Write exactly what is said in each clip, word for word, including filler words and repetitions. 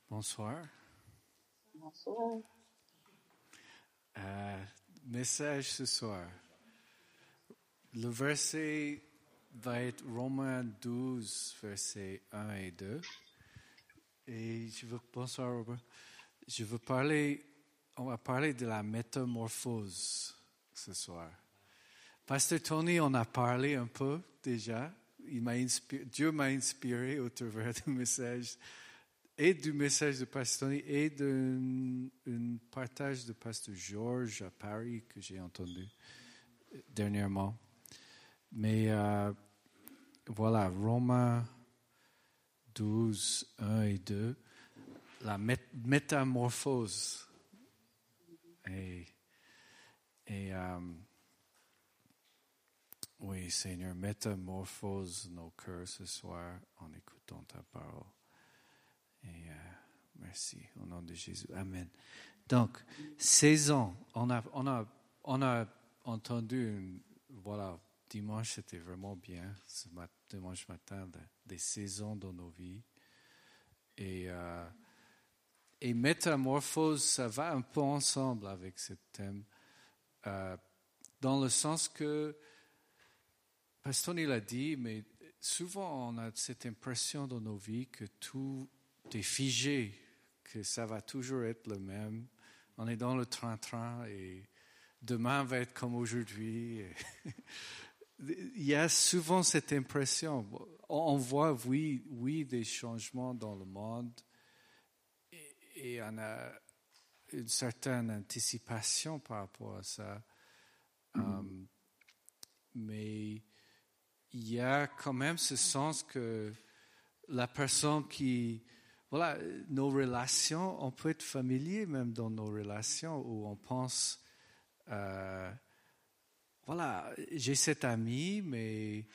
Bonsoir. Bonsoir. Euh, message ce soir. Le verset va être Romains douze, versets un et deux. Et je veux, bonsoir Robert. Je veux parler, on va parler de la métamorphose ce soir. Pasteur Tony, on a parlé un peu déjà. Il m'a inspiré, Dieu m'a inspiré au travers du message et du message de Pasteur Tony et d'un un partage de Pasteur Georges à Paris que j'ai entendu dernièrement. Mais euh, voilà, Romains douze, un et deux, la mét- métamorphose. Et, et euh, oui, Seigneur, métamorphose nos cœurs ce soir en écoutant ta parole. Et euh, merci, au nom de Jésus. Amen. Donc, saison, on a, on a, on a entendu, une, voilà, dimanche, c'était vraiment bien, ce mat, dimanche matin, de, des saisons dans nos vies. Et, euh, et métamorphose, ça va un peu ensemble avec ce thème, euh, dans le sens que, Pasteur Tony l'a dit, mais souvent on a cette impression dans nos vies que tout est figé, que ça va toujours être le même. On est dans le train-train et demain va être comme aujourd'hui. Il y a souvent cette impression. On voit, oui, oui, des changements dans le monde et, et on a une certaine anticipation par rapport à ça. Mm. Um, mais il y a quand même ce sens que la personne qui... Voilà, nos relations, on peut être familier même dans nos relations où on pense... Euh, voilà, j'ai cet ami, mais...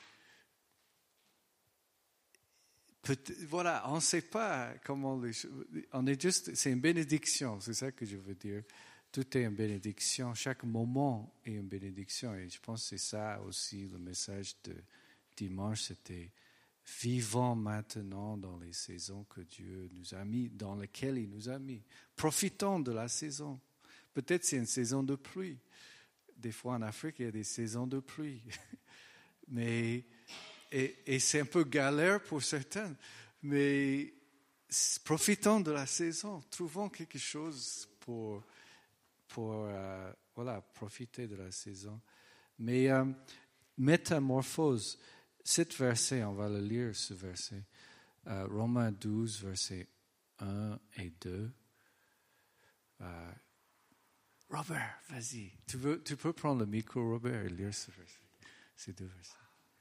Peut, voilà, on ne sait pas comment les choses... On est juste... C'est une bénédiction, c'est ça que je veux dire. Tout est une bénédiction. Chaque moment est une bénédiction. Et je pense que c'est ça aussi le message de dimanche, c'était vivons maintenant dans les saisons que Dieu nous a mis, dans lesquelles il nous a mis. Profitons de la saison. Peut-être c'est une saison de pluie. Des fois en Afrique, il y a des saisons de pluie. Mais, et, et c'est un peu galère pour certains. Mais profitons de la saison. Trouvons quelque chose pour, pour euh, voilà, profiter de la saison. Mais euh, métamorphose. Cet verset, on va le lire, ce verset. Euh, Romains douze, versets un et deux. Euh, Robert, vas-y. Tu, veux, tu peux prendre le micro, Robert, et lire ce verset, ces deux versets.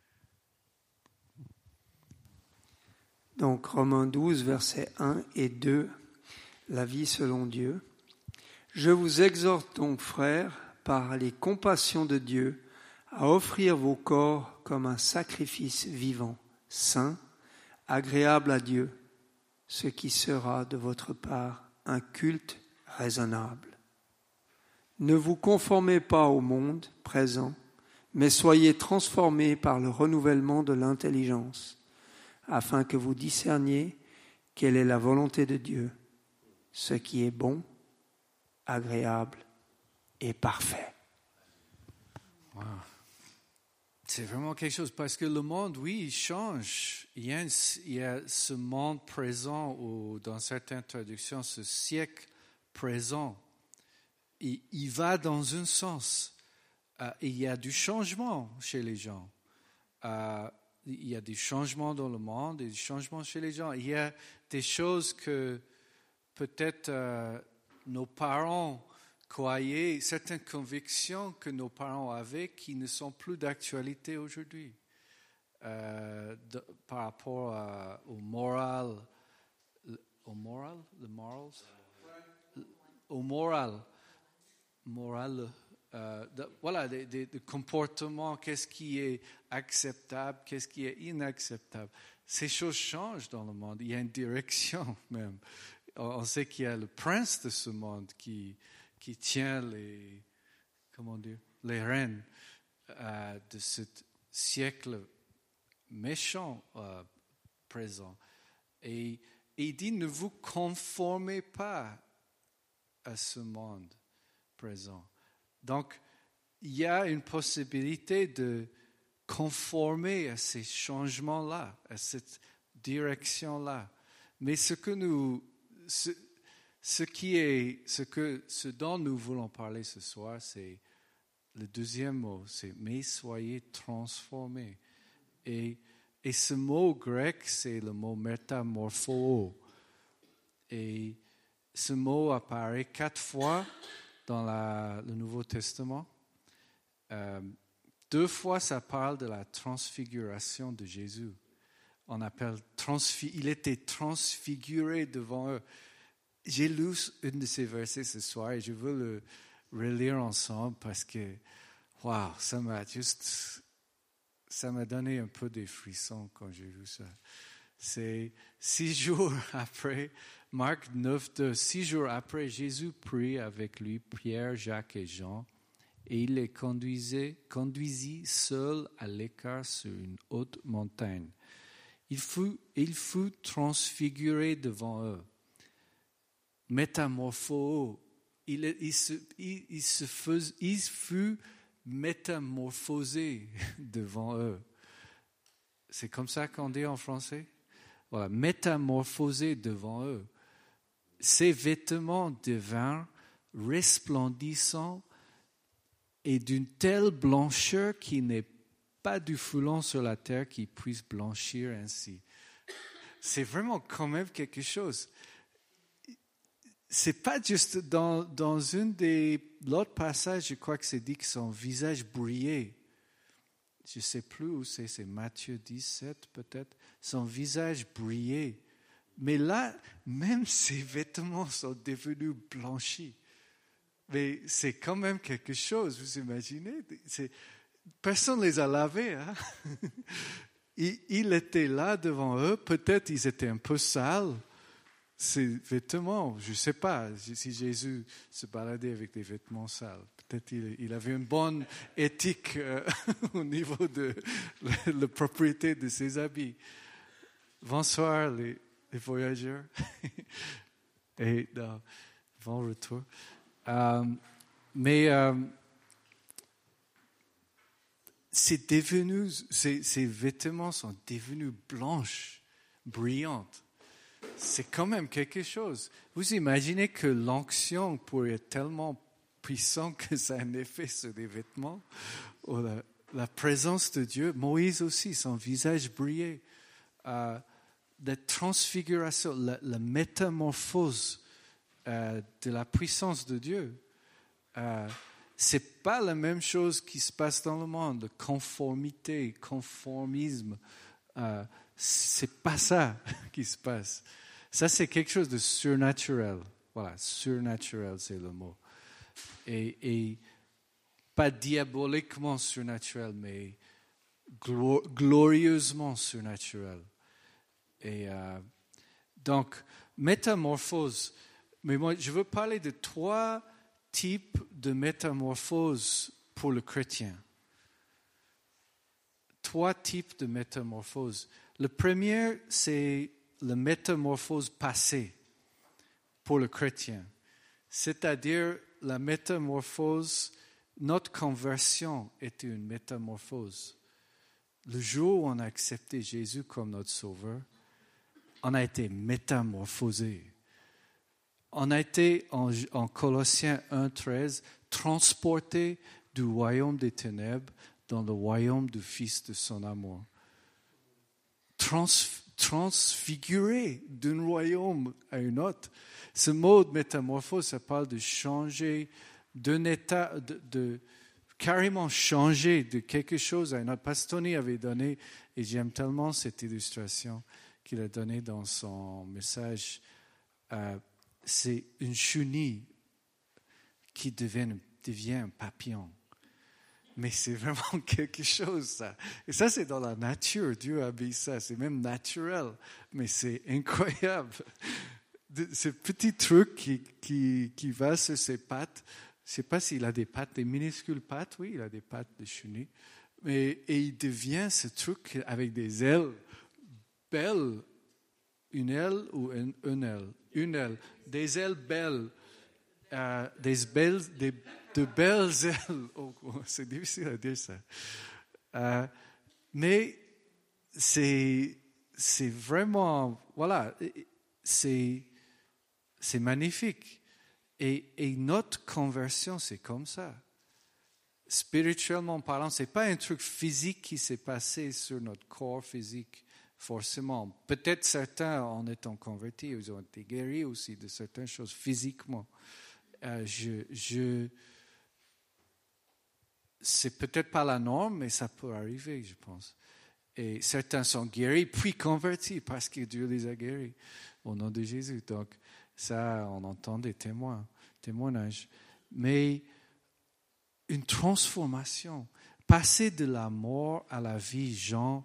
Donc, Romains douze, versets un et deux. La vie selon Dieu. Je vous exhorte donc, frères, par les compassions de Dieu, à offrir vos corps comme un sacrifice vivant, saint, agréable à Dieu, ce qui sera de votre part un culte raisonnable. Ne vous conformez pas au monde présent, mais soyez transformés par le renouvellement de l'intelligence, afin que vous discerniez quelle est la volonté de Dieu, ce qui est bon, agréable et parfait. Wow. C'est vraiment quelque chose, parce que le monde, oui, il change. Il y a, une, il y a ce monde présent, ou dans certaines traductions, ce siècle présent. Il, il va dans un sens. Euh, il y a du changement chez les gens. Euh, il y a des changements dans le monde et des changements chez les gens. Il y a des choses que peut-être euh, nos parents croyaient, certaines convictions que nos parents avaient qui ne sont plus d'actualité aujourd'hui euh, de, par rapport à, au moral, au moral, le morals, au moral, moral, euh, de, voilà, des, des, des comportements, qu'est-ce qui est acceptable, qu'est-ce qui est inacceptable. Ces choses changent dans le monde. Il y a une direction même. On sait qu'il y a le prince de ce monde qui qui tient les, comment dire, les rênes euh, de ce siècle méchant euh, présent. Et Et il dit, ne vous conformez pas à ce monde présent. Donc, il y a une possibilité de conformer à ces changements-là, à cette direction-là. Mais ce que nous, ce, ce qui est, ce que, ce dont nous voulons parler ce soir, c'est le deuxième mot, c'est mais soyez transformés. Et, et ce mot grec, c'est le mot métamorpho. Et ce mot apparaît quatre fois dans la, le Nouveau Testament. Euh, deux fois, ça parle de la transfiguration de Jésus. On appelle transfi- il était transfiguré devant eux. J'ai lu une de ces versets ce soir et je veux le relire ensemble parce que, waouh, ça m'a juste, ça m'a donné un peu des frissons quand j'ai vu ça. C'est six jours après, Marc neuf, deux, six jours après, Jésus prit avec lui Pierre, Jacques et Jean, et il les conduisait, conduisit seul à l'écart sur une haute montagne. Il fut, il fut transfiguré devant eux. Métamorpho, il, il, se, il, il, se fais, il fut métamorphosé devant eux. C'est comme ça qu'on dit en français? Voilà, métamorphosé devant eux. Ses vêtements devinrent resplendissants et d'une telle blancheur qu'il n'est pas du foulon sur la terre qui puisse blanchir ainsi. C'est vraiment quand même quelque chose. C'est pas juste dans, dans une des, l'autre passage, je crois que c'est dit que son visage brillait. Je ne sais plus où c'est, c'est Matthieu dix-sept peut-être. Son visage brillait. Mais là, même ses vêtements sont devenus blanchis. Mais c'est quand même quelque chose, vous imaginez? C'est, personne ne les a lavés. Hein? il, il était là devant eux, peut-être ils étaient un peu sales. Ses vêtements, je ne sais pas si Jésus se baladait avec des vêtements sales. Peut-être il, il avait une bonne éthique euh, au niveau de la, la propriété de ses habits. Bonsoir les, les voyageurs et euh, bon retour. Euh, mais euh, c'est devenu, ces, ces vêtements sont devenus blanches, brillantes. C'est quand même quelque chose. Vous imaginez que l'onction pourrait être tellement puissante que ça a un effet sur les vêtements? Ou la, la présence de Dieu, Moïse aussi, son visage brillait. Euh, la transfiguration, la, la métamorphose euh, de la puissance de Dieu. Euh, c'est pas la même chose qui se passe dans le monde, la conformité, conformisme. Euh, c'est pas ça qui se passe. Ça, c'est quelque chose de surnaturel. Voilà, surnaturel, c'est le mot. Et, et pas diaboliquement surnaturel, mais glo- glorieusement surnaturel. Et euh, donc, métamorphose. Mais moi, je veux parler de trois types de métamorphose pour le chrétien. Trois types de métamorphose. Le premier, c'est la métamorphose passée pour le chrétien. C'est-à-dire la métamorphose, notre conversion était une métamorphose. Le jour où on a accepté Jésus comme notre sauveur, on a été métamorphosé. On a été, en, en Colossiens un treize, transporté du royaume des ténèbres dans le royaume du Fils de son amour. Trans, transfiguré d'un royaume à un autre. Ce mot de métamorphose, ça parle de changer d'un état, de, de carrément changer de quelque chose à un autre. Pasteur Tony avait donné, et j'aime tellement cette illustration qu'il a donnée dans son message, euh, c'est une chenille qui devient, devient un papillon. Mais c'est vraiment quelque chose, ça. Et ça, c'est dans la nature. Dieu a mis ça. C'est même naturel. Mais c'est incroyable. Ce petit truc qui, qui, qui va sur ses pattes. Je ne sais pas s'il a des pattes, des minuscules pattes. Oui, il a des pattes de chenille. Mais, et il devient ce truc avec des ailes belles. une aile ou une, une aile? Une aile. Des ailes belles. Euh, des belles, des, de belles ailes. Oh, oh, c'est difficile à dire ça. Euh, mais c'est, c'est vraiment, voilà, c'est, c'est magnifique. Et, et notre conversion, c'est comme ça. Spirituellement parlant, c'est pas un truc physique qui s'est passé sur notre corps physique, forcément. Peut-être certains, en étant convertis, ils ont été guéris aussi de certaines choses physiquement. Euh, je, je, c'est peut-être pas la norme, mais ça peut arriver, je pense. Et certains sont guéris, puis convertis, parce que Dieu les a guéris, au nom de Jésus. Donc, ça, on entend des témoins, témoignages. Mais une transformation, passer de la mort à la vie, Jean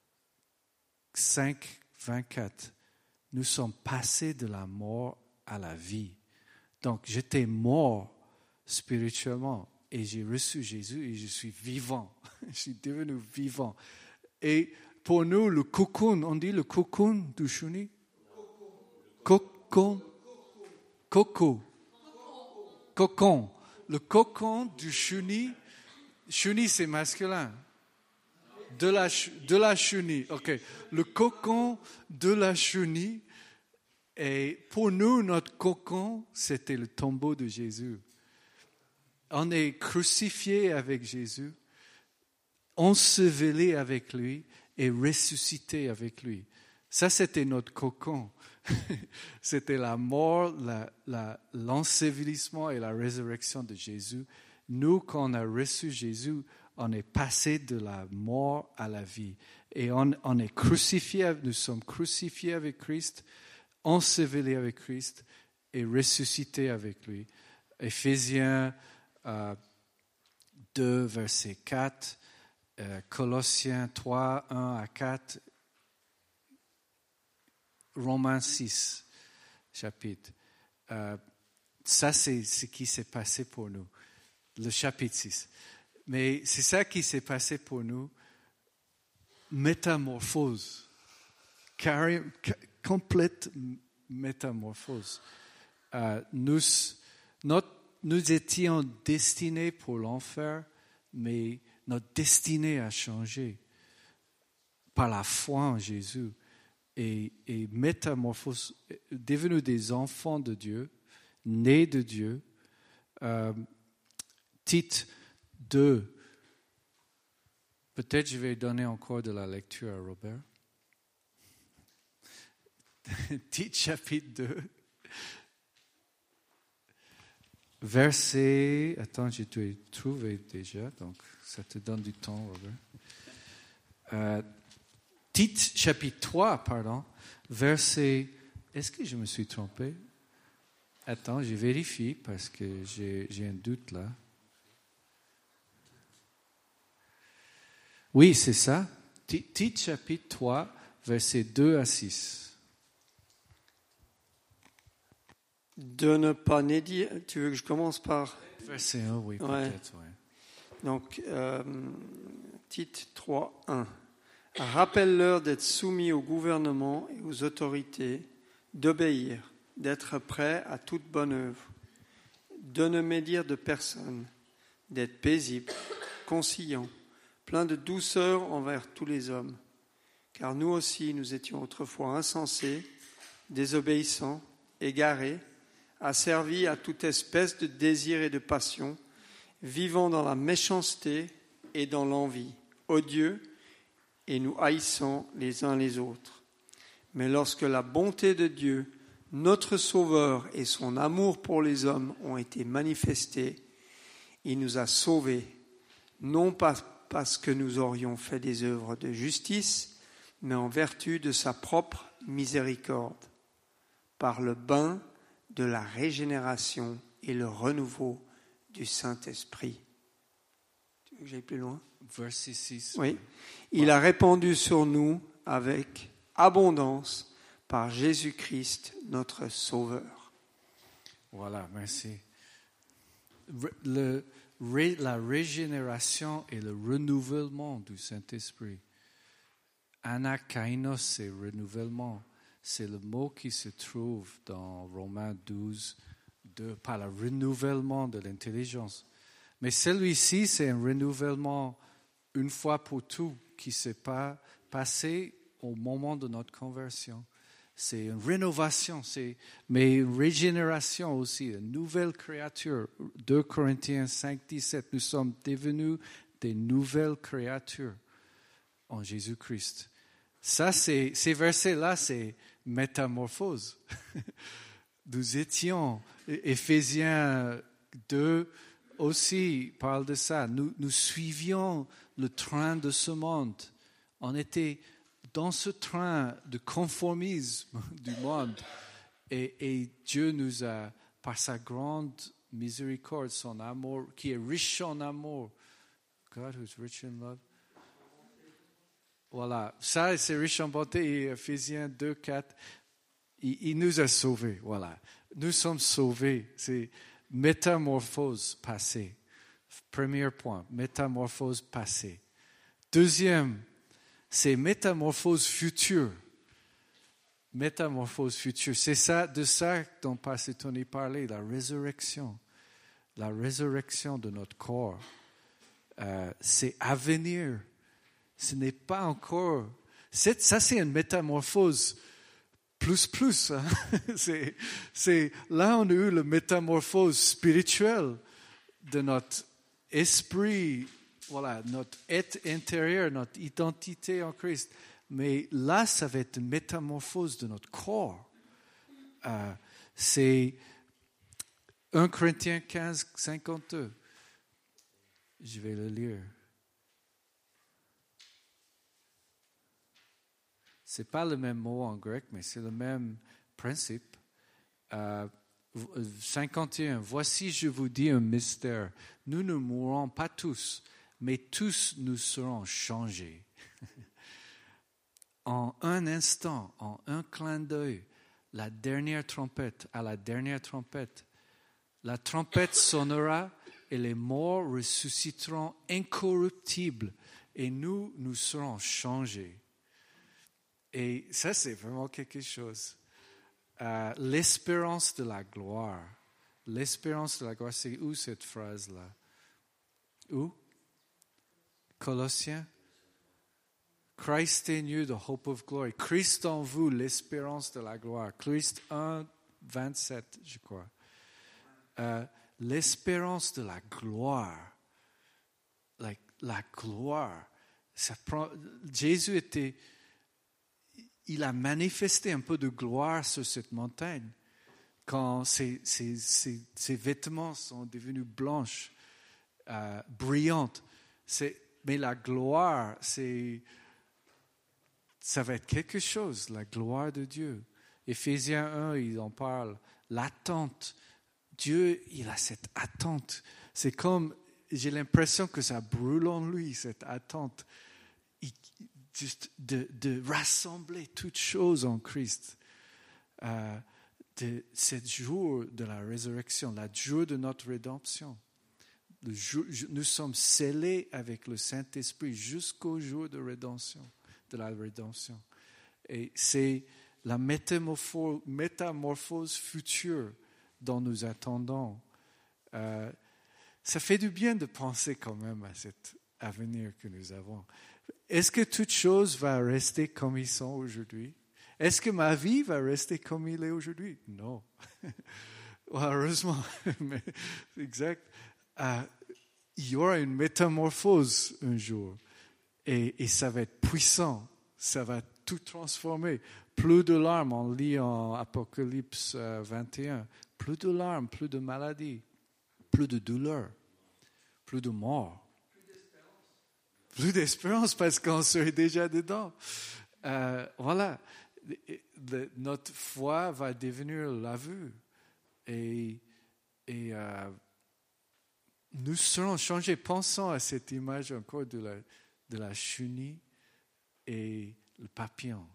cinq, vingt-quatre. Nous sommes passés de la mort à la vie. Donc, j'étais mort spirituellement et j'ai reçu Jésus et je suis vivant. Je suis devenu vivant. Et pour nous, le cocoon, on dit le cocoon du chenille? Cocon. Coco. Cocon. Le cocon du chenille. Chenille, c'est masculin. De la, de la chenille. OK. Le cocon de la chenille. Et pour nous, notre cocon, c'était le tombeau de Jésus. On est crucifié avec Jésus, enseveli avec lui et ressuscité avec lui. Ça, c'était notre cocon. C'était la mort, la, la, l'ensevelissement et la résurrection de Jésus. Nous, quand on a reçu Jésus, on est passé de la mort à la vie. Et on, on est crucifié, nous sommes crucifiés avec Christ, ensevelés avec Christ et ressuscités avec lui. Éphésiens euh, deux, verset quatre, euh, Colossiens trois, un à quatre, Romains six, chapitre. Euh, ça, c'est ce qui s'est passé pour nous, le chapitre six. Mais c'est ça qui s'est passé pour nous, métamorphose, carré, complète métamorphose. Euh, nous, notre, nous étions destinés pour l'enfer, mais notre destinée a changé par la foi en Jésus. Et, et métamorphose, devenus des enfants de Dieu, nés de Dieu. Euh, Tite deux. Peut-être je vais donner encore de la lecture à Robert. Tite chapitre deux. Verset. Attends, je t'ai trouvé déjà, donc ça te donne du temps, Robert. Euh, Tite chapitre trois, pardon, verset. Est-ce que je me suis trompé? Attends, je vérifie parce que j'ai, j'ai un doute là. Oui, c'est ça. Tite chapitre trois, versets deux à six. De ne pas négliger. Tu veux que je commence par. Verset un, oui, ouais. peut-être, oui. Donc, euh, Tite trois, un. Rappelle-leur d'être soumis au gouvernement et aux autorités, d'obéir, d'être prêts à toute bonne œuvre, de ne médire de personne, d'être paisible, conciliant, plein de douceur envers tous les hommes. Car nous aussi, nous étions autrefois insensés, désobéissants, égarés, asservis à toute espèce de désir et de passion, vivant dans la méchanceté et dans l'envie, odieux, et nous haïssons les uns les autres. Mais lorsque la bonté de Dieu, notre Sauveur et son amour pour les hommes ont été manifestés, il nous a sauvés, non pas parce que nous aurions fait des œuvres de justice, mais en vertu de sa propre miséricorde, par le bain de la régénération et le renouveau du Saint-Esprit. Tu veux que j'aille plus loin? Verset six. Oui. Il a répandu sur nous avec abondance par Jésus-Christ, notre Sauveur. Voilà, merci. Le, la régénération et le renouvellement du Saint-Esprit. Anakainos, c'est renouvellement. c'est le mot qui se trouve dans Romains douze, deux, par le renouvellement de l'intelligence. Mais celui-ci, c'est un renouvellement une fois pour tout qui s'est pas passé au moment de notre conversion. C'est une rénovation, c'est, mais une régénération aussi, une nouvelle créature. deux Corinthiens cinq, dix-sept, nous sommes devenus des nouvelles créatures en Jésus-Christ. Ça, c'est, ces versets-là, c'est métamorphose. Nous étions, Éphésiens deux aussi parle de ça. Nous, nous suivions le train de ce monde. On était dans ce train de conformisme du monde. Et, et Dieu nous a, par sa grande miséricorde, son amour, qui est riche en amour. God who's rich in love. Voilà, ça c'est riche en bonté. Et Éphésiens deux, quatre, il, il nous a sauvés. Voilà, nous sommes sauvés. C'est métamorphose passée. Premier point, métamorphose passée. Deuxième, c'est métamorphose future. Métamorphose future, c'est ça, de ça dont Pasteur Tony parlait, la résurrection. La résurrection de notre corps. Euh, c'est à venir. Ce n'est pas encore... C'est, ça, c'est une métamorphose plus plus. Hein? c'est, c'est, là, on a eu la métamorphose spirituelle de notre esprit, voilà, notre être intérieur, notre identité en Christ. Mais là, ça va être une métamorphose de notre corps. Euh, c'est un Corinthiens quinze, cinquante-deux. Je vais le lire. Ce n'est pas le même mot en grec, mais c'est le même principe. Euh, cinquante et un. Voici, je vous dis un mystère. Nous ne mourrons pas tous, mais tous nous serons changés. En un instant, en un clin d'œil, la dernière trompette, à la dernière trompette, la trompette sonnera et les morts ressusciteront incorruptibles et nous, nous serons changés. Et ça, c'est vraiment quelque chose. Euh, l'espérance de la gloire. L'espérance de la gloire, c'est où cette phrase-là? Où? Colossiens? Christ in you, the hope of glory. Christ en vous, l'espérance de la gloire. Christ un, vingt-sept, je crois. Euh, l'espérance de la gloire. Like, la gloire. Ça prend, Jésus était... Il a manifesté un peu de gloire sur cette montagne quand ses, ses, ses, ses vêtements sont devenus blanches, euh, brillantes. C'est, mais la gloire, c'est, ça va être quelque chose, la gloire de Dieu. Éphésiens un, il en parle, l'attente. Dieu, il a cette attente. C'est comme, j'ai l'impression que ça brûle en lui, cette attente. Il, Juste de, de rassembler toutes choses en Christ. Euh, de ce jour de la résurrection, le jour de notre rédemption. Le jour, nous sommes scellés avec le Saint-Esprit jusqu'au jour de rédemption, de la rédemption. Et c'est la métamorphose, métamorphose future dont nous attendons. Euh, ça fait du bien de penser quand même à cet avenir que nous avons. Est-ce que toute chose va rester comme ils sont aujourd'hui? Est-ce que ma vie va rester comme il est aujourd'hui? Non. Heureusement. Mais, exact. Euh, il y aura une métamorphose un jour. Et, et ça va être puissant. Ça va tout transformer. Plus de larmes, on lit en Apocalypse vingt et un. Plus de larmes, plus de maladies, plus de douleur, plus de mort. Plus d'espérance parce qu'on serait déjà dedans. Euh, voilà. Le, notre foi va devenir la vue. Et, et euh, nous serons changés. Pensons à cette image encore de la, de la chenille et le papillon.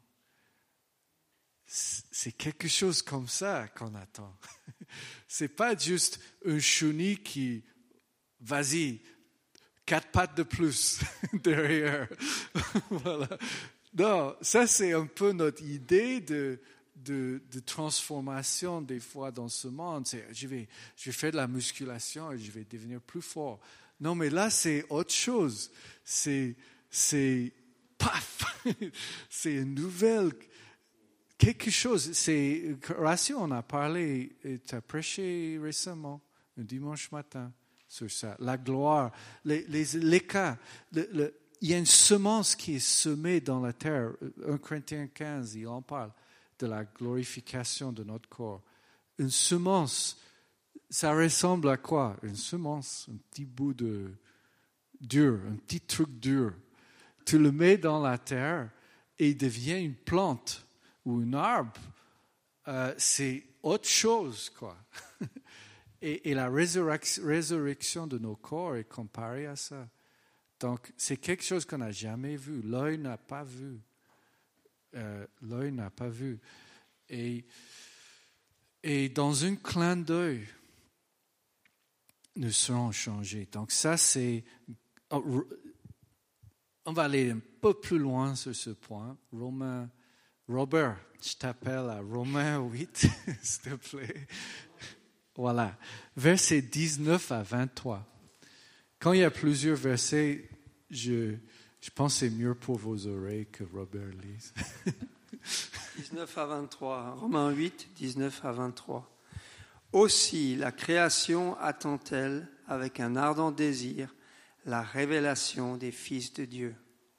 C'est quelque chose comme ça qu'on attend. C'est pas juste une chenille qui, vas-y, quatre pattes de plus derrière. Voilà. Non, ça c'est un peu notre idée de de, de transformation des fois dans ce monde. C'est, je vais, je vais faire de la musculation et je vais devenir plus fort. Non, mais là, c'est autre chose. C'est, c'est, paf, c'est une nouvelle, quelque chose. C'est, Ratio, on a parlé, tu as prêché récemment, un dimanche matin, sur ça. La gloire, les, les, les cas, le, le, il y a une semence qui est semée dans la terre. un Corinthiens quinze, il en parle de la glorification de notre corps. Une semence, ça ressemble à quoi? Une semence, un petit bout de dur, un petit truc dur. Tu le mets dans la terre et il devient une plante ou un arbre. Euh, c'est autre chose, quoi. et, et la résurrection, résurrection de nos corps est comparée à ça. Donc, c'est quelque chose qu'on n'a jamais vu. L'œil n'a pas vu. Euh, l'œil n'a pas vu. Et, et dans un clin d'œil, nous serons changés. Donc, ça, c'est... On va aller un peu plus loin sur ce point. Romains, Robert, je t'appelle à Romains huit, s'il te plaît. Voilà. Versets dix-neuf à vingt-trois. Quand il y a plusieurs versets, je, je pense que c'est mieux pour vos oreilles que Robert lise. dix-neuf à vingt-trois. Romains huit, dix-neuf à vingt-trois. Aussi, la création attend-elle avec un ardent désir la révélation des fils de Dieu.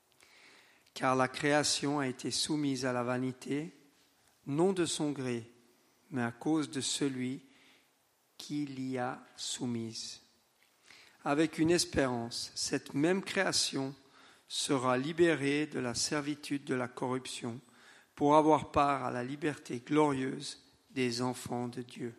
Car la création a été soumise à la vanité, non de son gré, mais à cause de celui qui l'y a soumise. Avec une espérance, cette même création sera libérée de la servitude de la corruption pour avoir part à la liberté glorieuse des enfants de Dieu.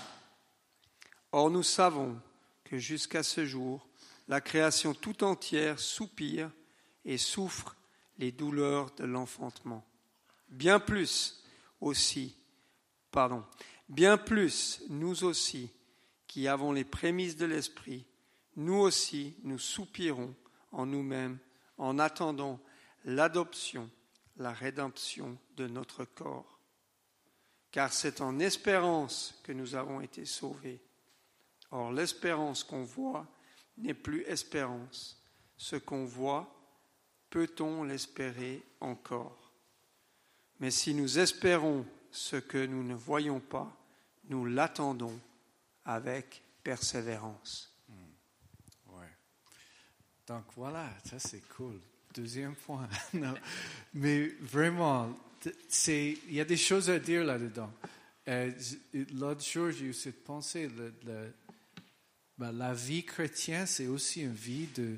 Or, nous savons que jusqu'à ce jour, la création tout entière soupire et souffre les douleurs de l'enfantement. Bien plus aussi, pardon, bien plus nous aussi, qui avons les prémices de l'esprit, nous aussi nous soupirons en nous-mêmes en attendant l'adoption, la rédemption de notre corps. Car c'est en espérance que nous avons été sauvés. Or, l'espérance qu'on voit n'est plus espérance. Ce qu'on voit, peut-on l'espérer encore? Mais si nous espérons ce que nous ne voyons pas, nous l'attendons avec persévérance. Mmh. Ouais. Donc voilà, ça c'est cool. Deuxième point. Non, mais vraiment, c'est, il y a des choses à dire là-dedans. Euh, l'autre jour, j'ai eu cette pensée, le, le, ben, la vie chrétienne, c'est aussi une vie de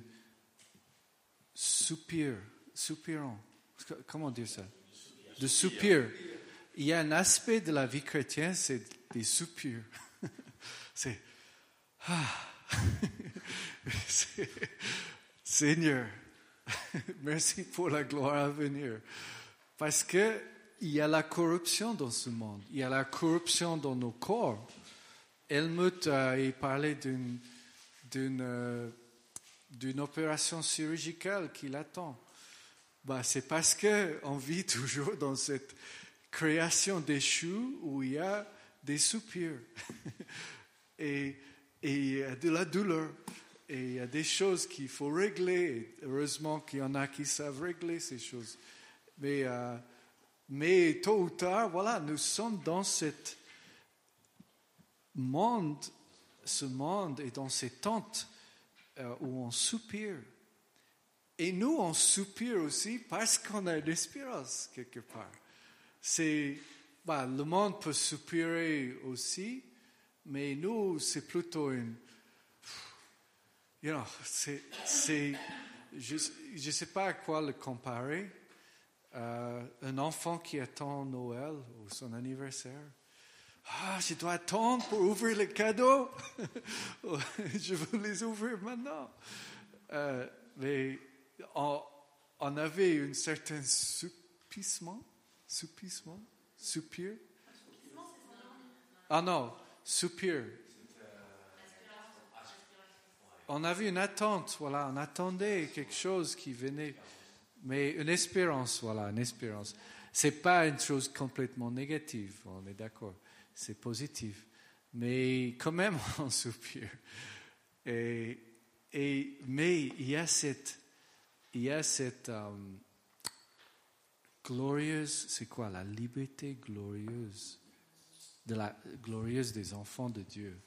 soupir, soupirant. Comment dire ça? De soupir. Il y a un aspect de la vie chrétienne, c'est des soupirs. C'est, ah, c'est, Seigneur, merci pour la gloire à venir. Parce que il y a la corruption dans ce monde. Il y a la corruption dans nos corps. Helmut a euh, parlé d'une, d'une, euh, d'une opération chirurgicale qui l'attend. Bah, c'est parce qu'on vit toujours dans cette création d'échou où il y a des soupirs. et, et il y a de la douleur. Et il y a des choses qu'il faut régler. Et heureusement qu'il y en a qui savent régler ces choses. Mais, euh, mais tôt ou tard, voilà, nous sommes dans ce monde, ce monde et dans ces tentes euh, où on soupire. Et nous, on soupire aussi parce qu'on a l'espérance quelque part. C'est, bah, le monde peut soupirer aussi, mais nous, c'est plutôt une... You know, c'est, c'est, je ne sais pas à quoi le comparer. Euh, un enfant qui attend Noël ou son anniversaire. Ah, je dois attendre pour ouvrir les cadeaux. Je veux les ouvrir maintenant. Euh, mais on, on avait un certain soupissement, soupissement, soupir. Ah non, soupir. On avait une attente, voilà, on attendait quelque chose qui venait, mais une espérance, voilà, une espérance. c'est pas une chose complètement négative, on est d'accord, c'est positif. Mais quand même, on soupire. Et, et, mais il y a cette, il y a cette um, glorieuse, c'est quoi, la liberté glorieuse, de la glorieuse des enfants de Dieu.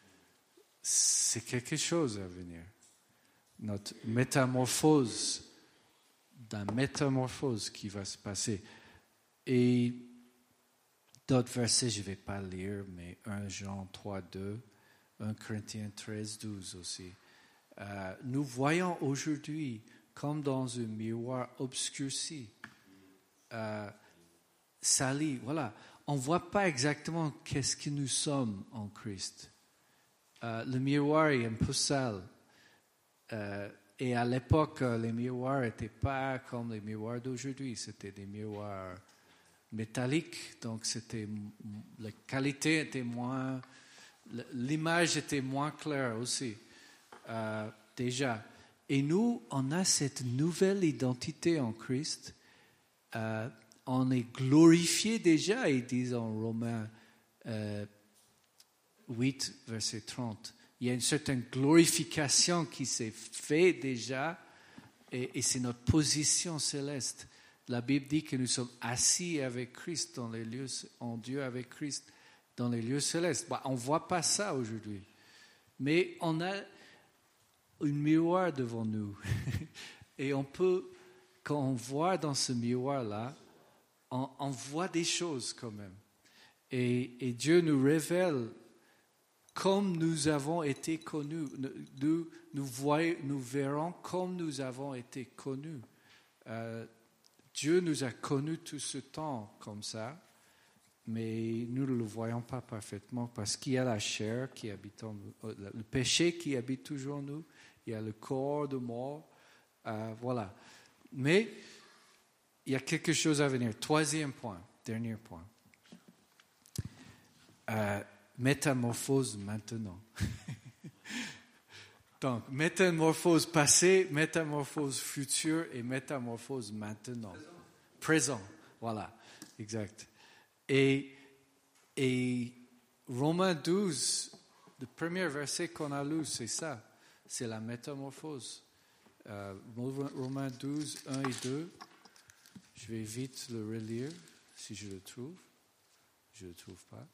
C'est quelque chose à venir. Notre métamorphose, la métamorphose qui va se passer. Et d'autres versets, je ne vais pas lire, mais un Jean trois, deux, un Corinthiens treize, douze aussi. Euh, nous voyons aujourd'hui comme dans un miroir obscurci, euh, sali, voilà. On ne voit pas exactement qu'est-ce que nous sommes en Christ. Euh, le miroir est un peu sale. Euh, et à l'époque, les miroirs n'étaient pas comme les miroirs d'aujourd'hui. C'était des miroirs métalliques, donc c'était, la qualité était moins, l'image était moins claire aussi, euh, déjà. Et nous, on a cette nouvelle identité en Christ. Euh, on est glorifié déjà, ils disent en Romains euh, huit, verset trente. Il y a une certaine glorification qui s'est faite déjà, et, et c'est notre position céleste. La Bible dit que nous sommes assis avec Christ dans les lieux, en Dieu avec Christ dans les lieux célestes. Bah, on ne voit pas ça aujourd'hui. Mais on a un miroir devant nous. Et on peut, quand on voit dans ce miroir-là, on, on voit des choses quand même. Et, et Dieu nous révèle comme nous avons été connus. Nous, nous, voyons, nous verrons comme nous avons été connus. Euh, Dieu nous a connus tout ce temps comme ça, mais nous ne le voyons pas parfaitement parce qu'il y a la chair qui habite en nous, le péché qui habite toujours en nous, il y a le corps de mort, euh, voilà. Mais il y a quelque chose à venir. Troisième point, dernier point. Euh, métamorphose maintenant. Donc, métamorphose passée, métamorphose future et métamorphose maintenant. Présent, voilà, exact. Et, et Romains douze, le premier verset qu'on a lu, c'est ça, c'est la métamorphose. Euh, Romains douze, un et deux, je vais vite le relire si je le trouve. Je ne le trouve pas.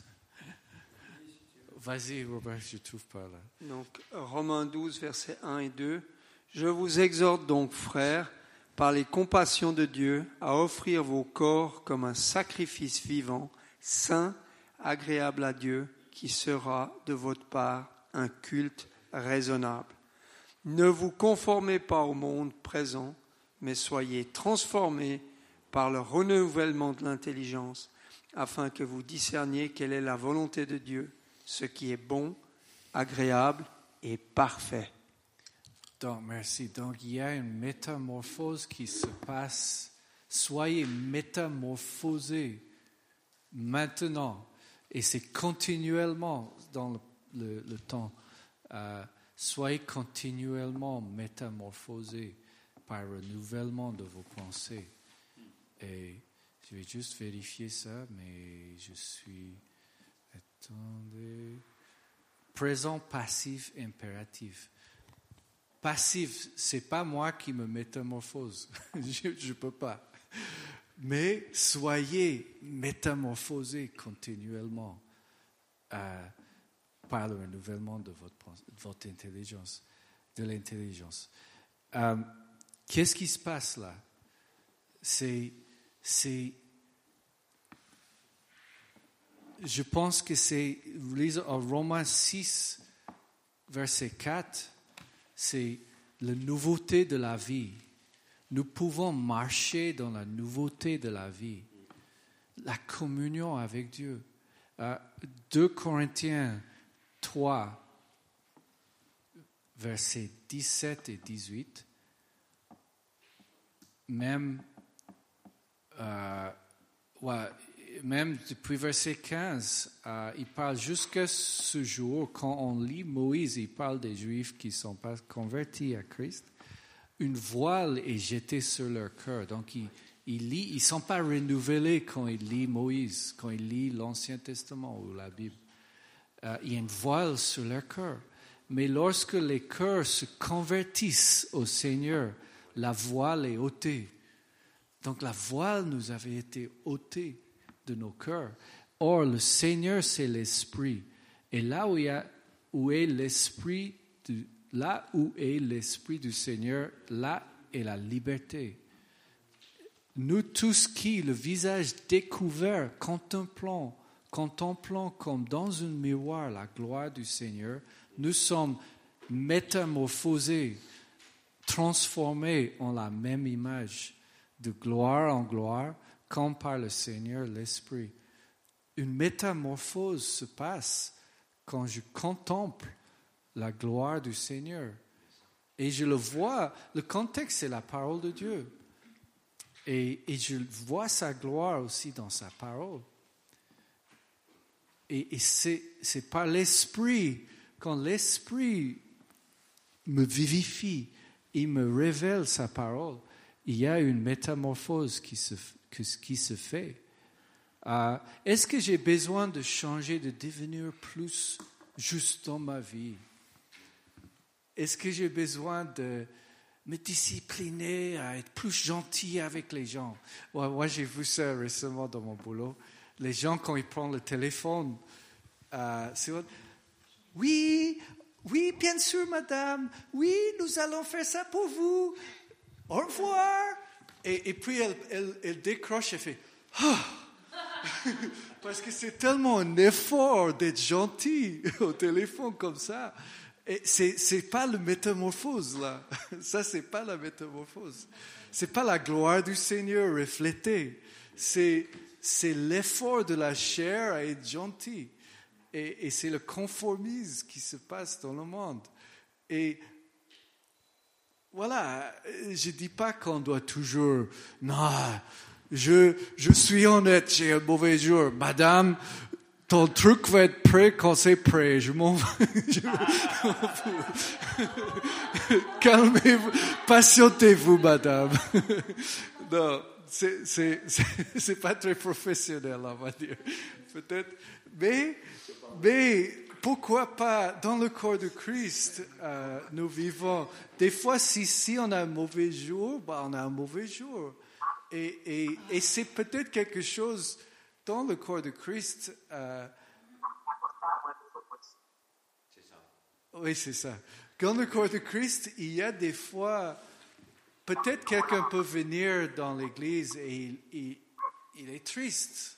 Vas-y, Robert, je ne trouve pas là. Donc, Romains douze, versets un et deux. Je vous exhorte donc, frères, par les compassions de Dieu, à offrir vos corps comme un sacrifice vivant, saint, agréable à Dieu, qui sera de votre part un culte raisonnable. Ne vous conformez pas au monde présent, mais soyez transformés par le renouvellement de l'intelligence, afin que vous discerniez quelle est la volonté de Dieu, ce qui est bon, agréable et parfait. Donc, merci. Donc, il y a une métamorphose qui se passe. Soyez métamorphosés maintenant. Et c'est continuellement dans le, le, le temps. Euh, soyez continuellement métamorphosés par le renouvellement de vos pensées. Et je vais juste vérifier ça, mais je suis... Attendez. Présent, passif, impératif. Passif, c'est pas moi qui me métamorphose. je ne peux pas. Mais soyez métamorphosés continuellement euh, par le renouvellement de votre, de votre intelligence, de l'intelligence. Euh, qu'est-ce qui se passe là? C'est, c'est Je pense que c'est, lisez en Romains six, verset quatre, c'est la nouveauté de la vie. Nous pouvons marcher dans la nouveauté de la vie, la communion avec Dieu. Euh, deux Corinthiens trois, versets dix-sept et dix-huit, même, euh, ouais, même depuis verset quinze, euh, il parle jusqu'à ce jour, quand on lit Moïse, il parle des Juifs qui ne sont pas convertis à Christ. Une voile est jetée sur leur cœur. Donc, il, Il lit, ils ne sont pas renouvelés quand il lit Moïse, quand il lit l'Ancien Testament ou la Bible. Euh, il y a une voile sur leur cœur. Mais lorsque les cœurs se convertissent au Seigneur, la voile est ôtée. Donc la voile nous avait été ôtée de nos cœurs. Or, le Seigneur, c'est l'Esprit. Et là où, il y a, où est l'Esprit, du, là où est l'Esprit du Seigneur, là est la liberté. Nous tous qui, le visage découvert, contemplons, contemplant comme dans un miroir la gloire du Seigneur, nous sommes métamorphosés, transformés en la même image, de gloire en gloire, comme par le Seigneur l'Esprit. Une métamorphose se passe quand je contemple la gloire du Seigneur. Et je le vois, le contexte c'est la parole de Dieu. Et, et je vois sa gloire aussi dans sa parole. Et, et c'est, c'est par l'Esprit, quand l'Esprit me vivifie, il me révèle sa parole, il y a une métamorphose qui se, qui se fait. Euh, est-ce que j'ai besoin de changer, de devenir plus juste dans ma vie? Est-ce que j'ai besoin de me discipliner à être plus gentil avec les gens? Moi, moi j'ai vu ça récemment dans mon boulot. Les gens, quand ils prennent le téléphone, euh, c'est oui, oui, bien sûr, madame. Oui, nous allons faire ça pour vous. Au revoir. Et, et puis elle, elle, elle décroche et fait oh! Parce que c'est tellement un effort d'être gentil au téléphone comme ça. Et c'est c'est pas la métamorphose là. Ça c'est pas la métamorphose. C'est pas la gloire du Seigneur reflétée. C'est c'est l'effort de la chair à être gentil. Et, et c'est le conformisme qui se passe dans le monde. Et voilà, je dis pas qu'on doit toujours non, je je suis honnête, j'ai un mauvais jour, madame. Ton truc va être prêt quand c'est prêt. Je m'en je m'en fous. Calmez-vous, patientez-vous, madame. Non, c'est, c'est, c'est, c'est pas très professionnel, on va dire. Peut-être, mais, mais pourquoi pas, dans le corps de Christ, euh, nous vivons. Des fois, si, si on a un mauvais jour, bah, on a un mauvais jour. Et, et, et c'est peut-être quelque chose. Dans le corps de Christ, euh, c'est ça. Oui, c'est ça. Dans le corps de Christ, il y a des fois, peut-être quelqu'un peut venir dans l'église et il, il, il est triste.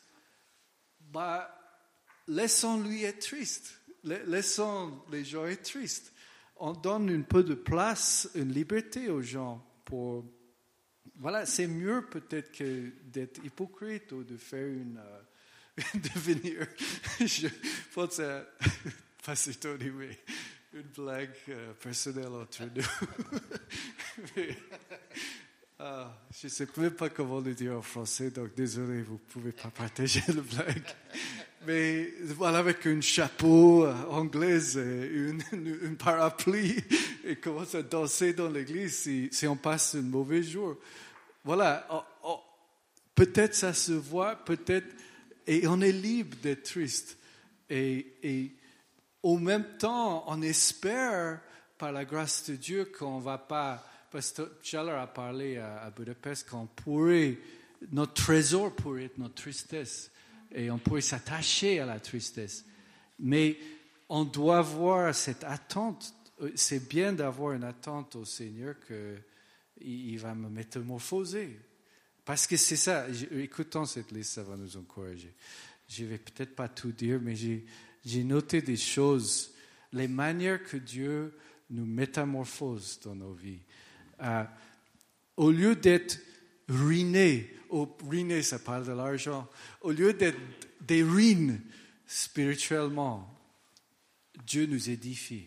Bah, laissons-lui être triste. Laissons les gens être tristes. On donne un peu de place, une liberté aux gens pour... Voilà, c'est mieux peut-être que d'être hypocrite ou de faire une... Euh, de venir... Je pense à... Pas c'est Tony, mais une blague euh, personnelle entre nous. mais, ah, je ne sais même pas comment le dire en français, donc désolé, vous ne pouvez pas partager la blague. Mais voilà, avec un chapeau euh, anglaise, une, une, une parapluie, et commence à danser dans l'église si, si on passe un mauvais jour. Voilà, oh, oh, peut-être ça se voit, peut-être, et on est libre d'être triste. Et, et au même temps, on espère, par la grâce de Dieu, qu'on ne va pas, parce que Chaleur a parlé à, à Budapest, qu'on pourrait, notre trésor pourrait être notre tristesse, et on pourrait s'attacher à la tristesse. Mais on doit avoir cette attente, c'est bien d'avoir une attente au Seigneur que il va me métamorphoser. Parce que c'est ça, écoutons cette liste, ça va nous encourager. Je ne vais peut-être pas tout dire, mais j'ai, j'ai noté des choses, les manières que Dieu nous métamorphose dans nos vies. Euh, au lieu d'être ruinés, oh, ruinés, ça parle de l'argent, au lieu d'être des ruines spirituellement, Dieu nous édifie,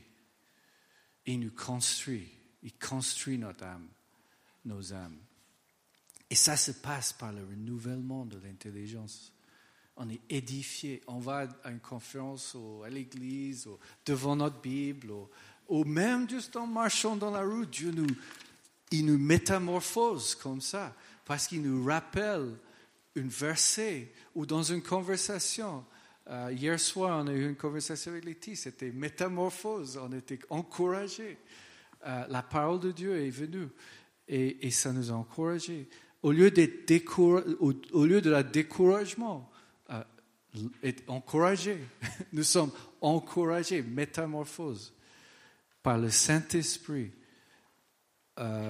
il nous construit, il construit notre âme. Nos âmes. Et ça se passe par le renouvellement de l'intelligence. On est édifié. On va à une conférence ou à l'église, ou devant notre Bible, ou, ou même juste en marchant dans la rue, Dieu nous, il nous métamorphose comme ça. parce qu'il nous rappelle un verset ou dans une conversation. Euh, hier soir, on a eu une conversation avec Letty, c'était métamorphose, on était encouragés. Euh, la parole de Dieu est venue et, et ça nous a encouragés. Au lieu, d'être décour... au, au lieu de la découragement, euh, être encouragés. Nous sommes encouragés, métamorphose, par le Saint-Esprit. Euh,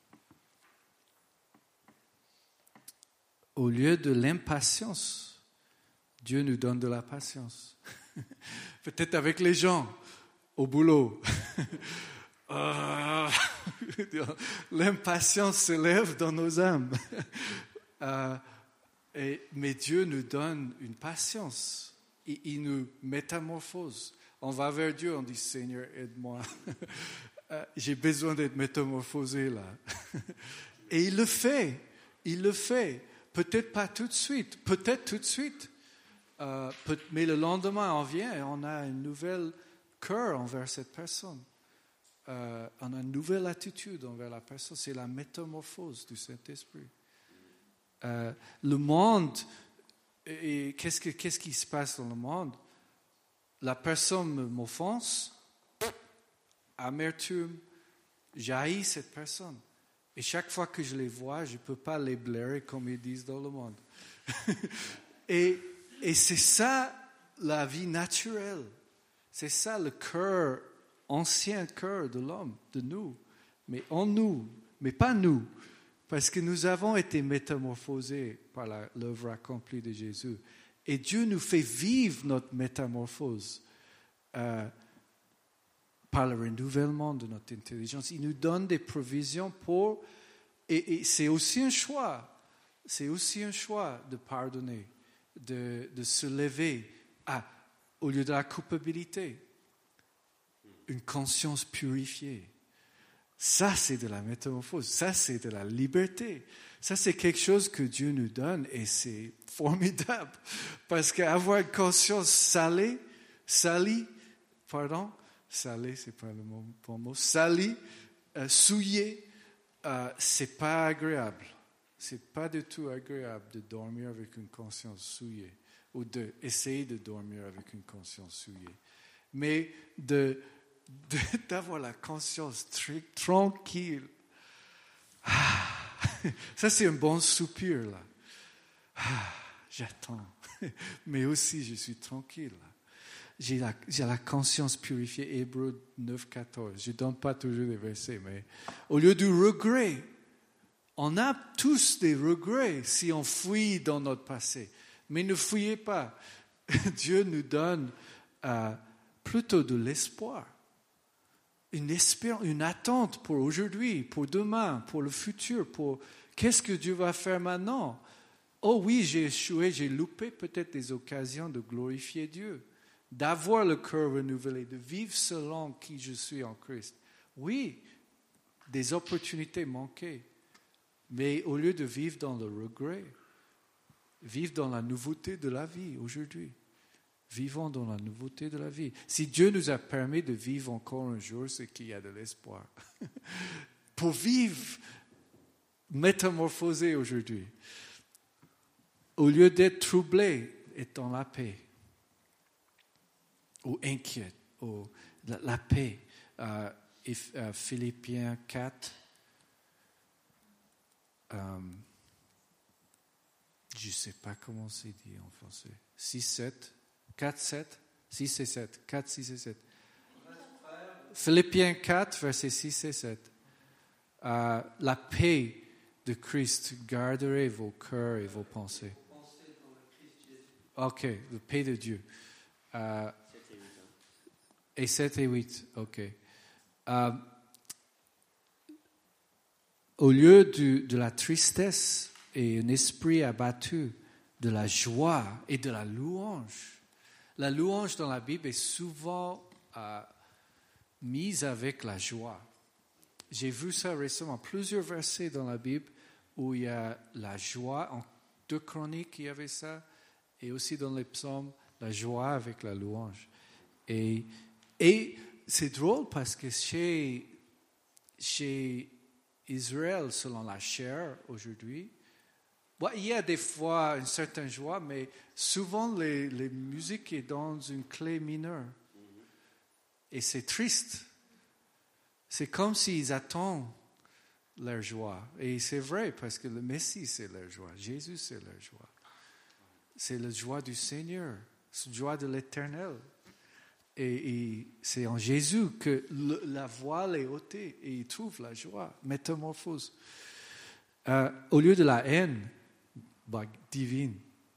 au lieu de l'impatience, Dieu nous donne de la patience. Peut-être avec les gens, au boulot. euh, l'impatience se lève dans nos âmes. euh, Et, mais Dieu nous donne une patience. Il, il nous métamorphose. On va vers Dieu, on dit, Seigneur, aide-moi. euh, j'ai besoin d'être métamorphosé là. Et il le fait. Il le fait. Peut-être pas tout de suite. Peut-être tout de suite. Euh, peut, mais le lendemain, on vient et on a un nouvel cœur envers cette personne. Euh, on a une nouvelle attitude envers la personne. C'est la métamorphose du Saint-Esprit. Euh, le monde, et qu'est-ce, que, qu'est-ce qui se passe dans le monde? La personne m'offense, amertume, j'haïs cette personne. Et chaque fois que je les vois, je ne peux pas les blairer comme ils disent dans le monde. et, et c'est ça la vie naturelle. C'est ça le cœur, ancien cœur de l'homme, de nous. Mais en nous, mais pas nous. Parce que nous avons été métamorphosés par la, l'œuvre accomplie de Jésus. Et Dieu nous fait vivre notre métamorphose euh, par le renouvellement de notre intelligence. Il nous donne des provisions pour... Et, et c'est aussi un choix. C'est aussi un choix de pardonner, de, de se lever à, au lieu de la culpabilité. Une conscience purifiée. Ça, c'est de la métamorphose. Ça, c'est de la liberté. Ça, c'est quelque chose que Dieu nous donne et c'est formidable. Parce qu'avoir une conscience salée, salie, pardon, salée, c'est pas le bon mot, salie, euh, souillée, euh, c'est pas agréable. C'est pas du tout agréable de dormir avec une conscience souillée ou d'essayer de dormir avec une conscience souillée. Mais de De, d'avoir la conscience très tranquille. Ah, ça, c'est un bon soupir, là. Ah, j'attends. Mais aussi, je suis tranquille. Là. J'ai, la, j'ai la conscience purifiée. Hébreux neuf, quatorze. Je ne donne pas toujours des versets, mais au lieu du regret, on a tous des regrets si on fuit dans notre passé. Mais ne fuyez pas. Dieu nous donne euh, plutôt de l'espoir. Une espérance, une attente pour aujourd'hui, pour demain, pour le futur, pour qu'est-ce que Dieu va faire maintenant. Oh oui, j'ai échoué, j'ai loupé peut-être des occasions de glorifier Dieu, d'avoir le cœur renouvelé, de vivre selon qui je suis en Christ. Oui, des opportunités manquées, mais au lieu de vivre dans le regret, vivre dans la nouveauté de la vie aujourd'hui. Vivons dans la nouveauté de la vie. Si Dieu nous a permis de vivre encore un jour, c'est qu'il y a de l'espoir. Pour vivre métamorphosé aujourd'hui. Au lieu d'être troublé, être dans la paix. Ou inquiet. Ou la, la paix. Euh, euh, Philippiens quatre. Euh, je ne sais pas comment c'est dit en français. six, sept. quatre, sept, six et sept. quatre, six et sept. Philippiens quatre, versets six et sept. Euh, la paix de Christ garderait vos cœurs et vos pensées. Ok, la paix de Dieu. Euh, et sept et huit, ok. Euh, au lieu du, de la tristesse et un esprit abattu, de la joie et de la louange. La louange dans la Bible est souvent euh, mise avec la joie. J'ai vu ça récemment, plusieurs versets dans la Bible où il y a la joie. En deux Chroniques, il y avait ça. Et aussi dans les psaumes, la joie avec la louange. Et, et c'est drôle parce que chez, chez Israël, selon la chair aujourd'hui, Bon, il y a des fois une certaine joie, mais souvent les, les musiques sont dans une clé mineure. Et c'est triste. C'est comme s'ils attendent leur joie. Et c'est vrai, parce que le Messie, c'est leur joie. Jésus, c'est leur joie. C'est la joie du Seigneur, c'est la joie de l'Éternel. Et, et c'est en Jésus que le, la voile est ôtée et ils trouvent la joie, métamorphose. Euh, au lieu de la haine, bah, divine,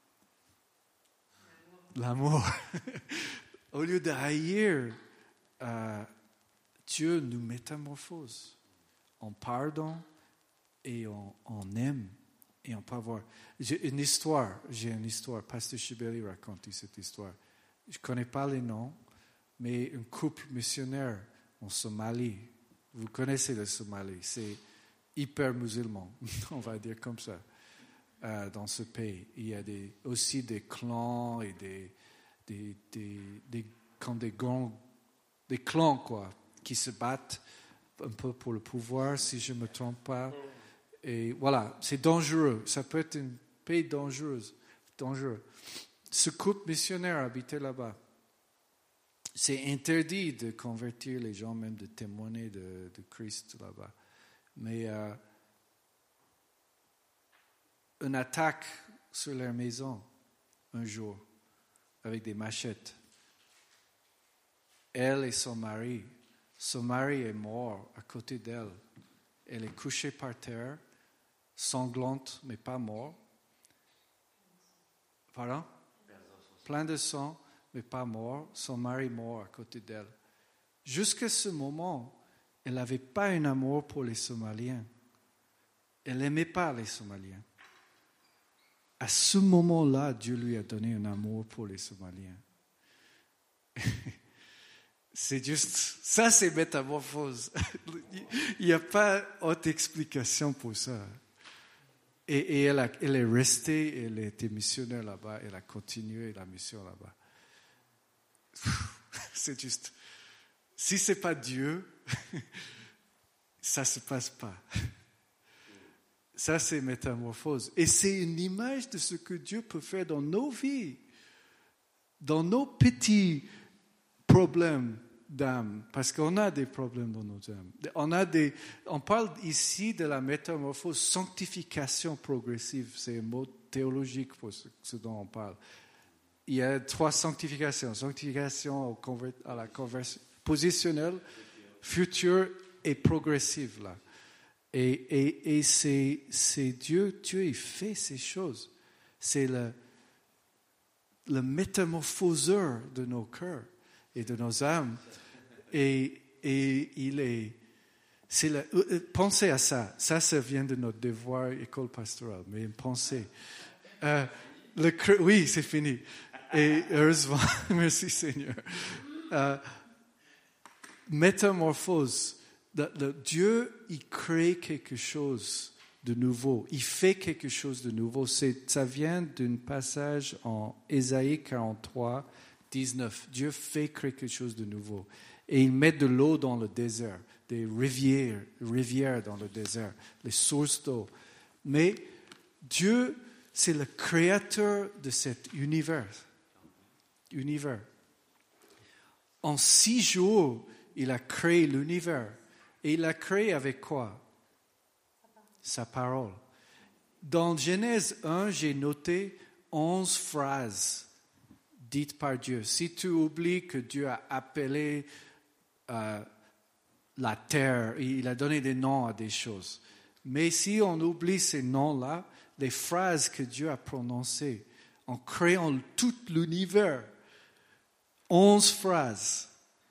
l'amour. Au lieu de haïr, euh, Dieu nous métamorphose en pardon et on, on aime et on peut avoir. J'ai une histoire, j'ai une histoire. Pasteur Chibeli raconte cette histoire. Je ne connais pas les noms, mais un couple missionnaire en Somalie. Vous connaissez le Somalie, c'est hyper musulman, on va dire comme ça, euh, dans ce pays. Il y a des, aussi des clans et des, des, des, des, comme des gangs, des clans quoi, qui se battent un peu pour le pouvoir, si je ne me trompe pas. Et voilà, c'est dangereux. Ça peut être un pays dangereux. dangereux. Ce couple missionnaire habitait là-bas. C'est interdit de convertir les gens, même de témoigner de, de Christ là-bas. Mais euh, une attaque sur leur maison un jour avec des machettes. Elle et son mari. Son mari est mort à côté d'elle. Elle est couchée par terre, sanglante, mais pas morte. Pardon? Plein de sang, mais pas mort. Son mari mort à côté d'elle. Jusqu'à ce moment, elle n'avait pas un amour pour les Somaliens. Elle n'aimait pas les Somaliens. À ce moment-là, Dieu lui a donné un amour pour les Somaliens. C'est juste, ça c'est métamorphose. Il n'y a pas autre explication pour ça. Et, et elle, a, elle est restée, elle a été missionnaire là-bas, elle a continué la mission là-bas. C'est juste, si ce n'est pas Dieu, ça ne se passe pas. Ça c'est métamorphose. Et c'est une image de ce que Dieu peut faire dans nos vies, dans nos petits problèmes d'âme, parce qu'on a des problèmes dans nos âmes. On a des, on parle ici de la métamorphose, sanctification progressive, c'est un mot théologique pour ce, ce dont on parle. Il y a trois sanctifications, sanctification à la conversion, positionnelle, future et progressive là. Et, et, et c'est, c'est Dieu, Dieu il fait ces choses. C'est le, le métamorphoseur de nos cœurs et de nos âmes. Et, et il est, c'est la, pensez à ça. Ça, ça vient de notre devoir école pastorale. Mais pensez. Euh, le, oui, c'est fini. Et heureusement, merci Seigneur. Euh, métamorphose. Le, le, Dieu, il crée quelque chose de nouveau. Il fait quelque chose de nouveau. C'est, ça vient d'un passage en Ésaïe quarante-trois, dix-neuf. Dieu fait quelque chose de nouveau. Et il met de l'eau dans le désert, des rivières, rivières dans le désert, les sources d'eau. Mais Dieu, c'est le créateur de cet univers. univers. En six jours, il a créé l'univers. Et il l'a créé avec quoi? Sa parole. Dans Genèse un, j'ai noté onze phrases dites par Dieu. Si tu oublies que Dieu a appelé euh, la terre, il a donné des noms à des choses. Mais si on oublie ces noms-là, les phrases que Dieu a prononcées en créant tout l'univers, onze phrases.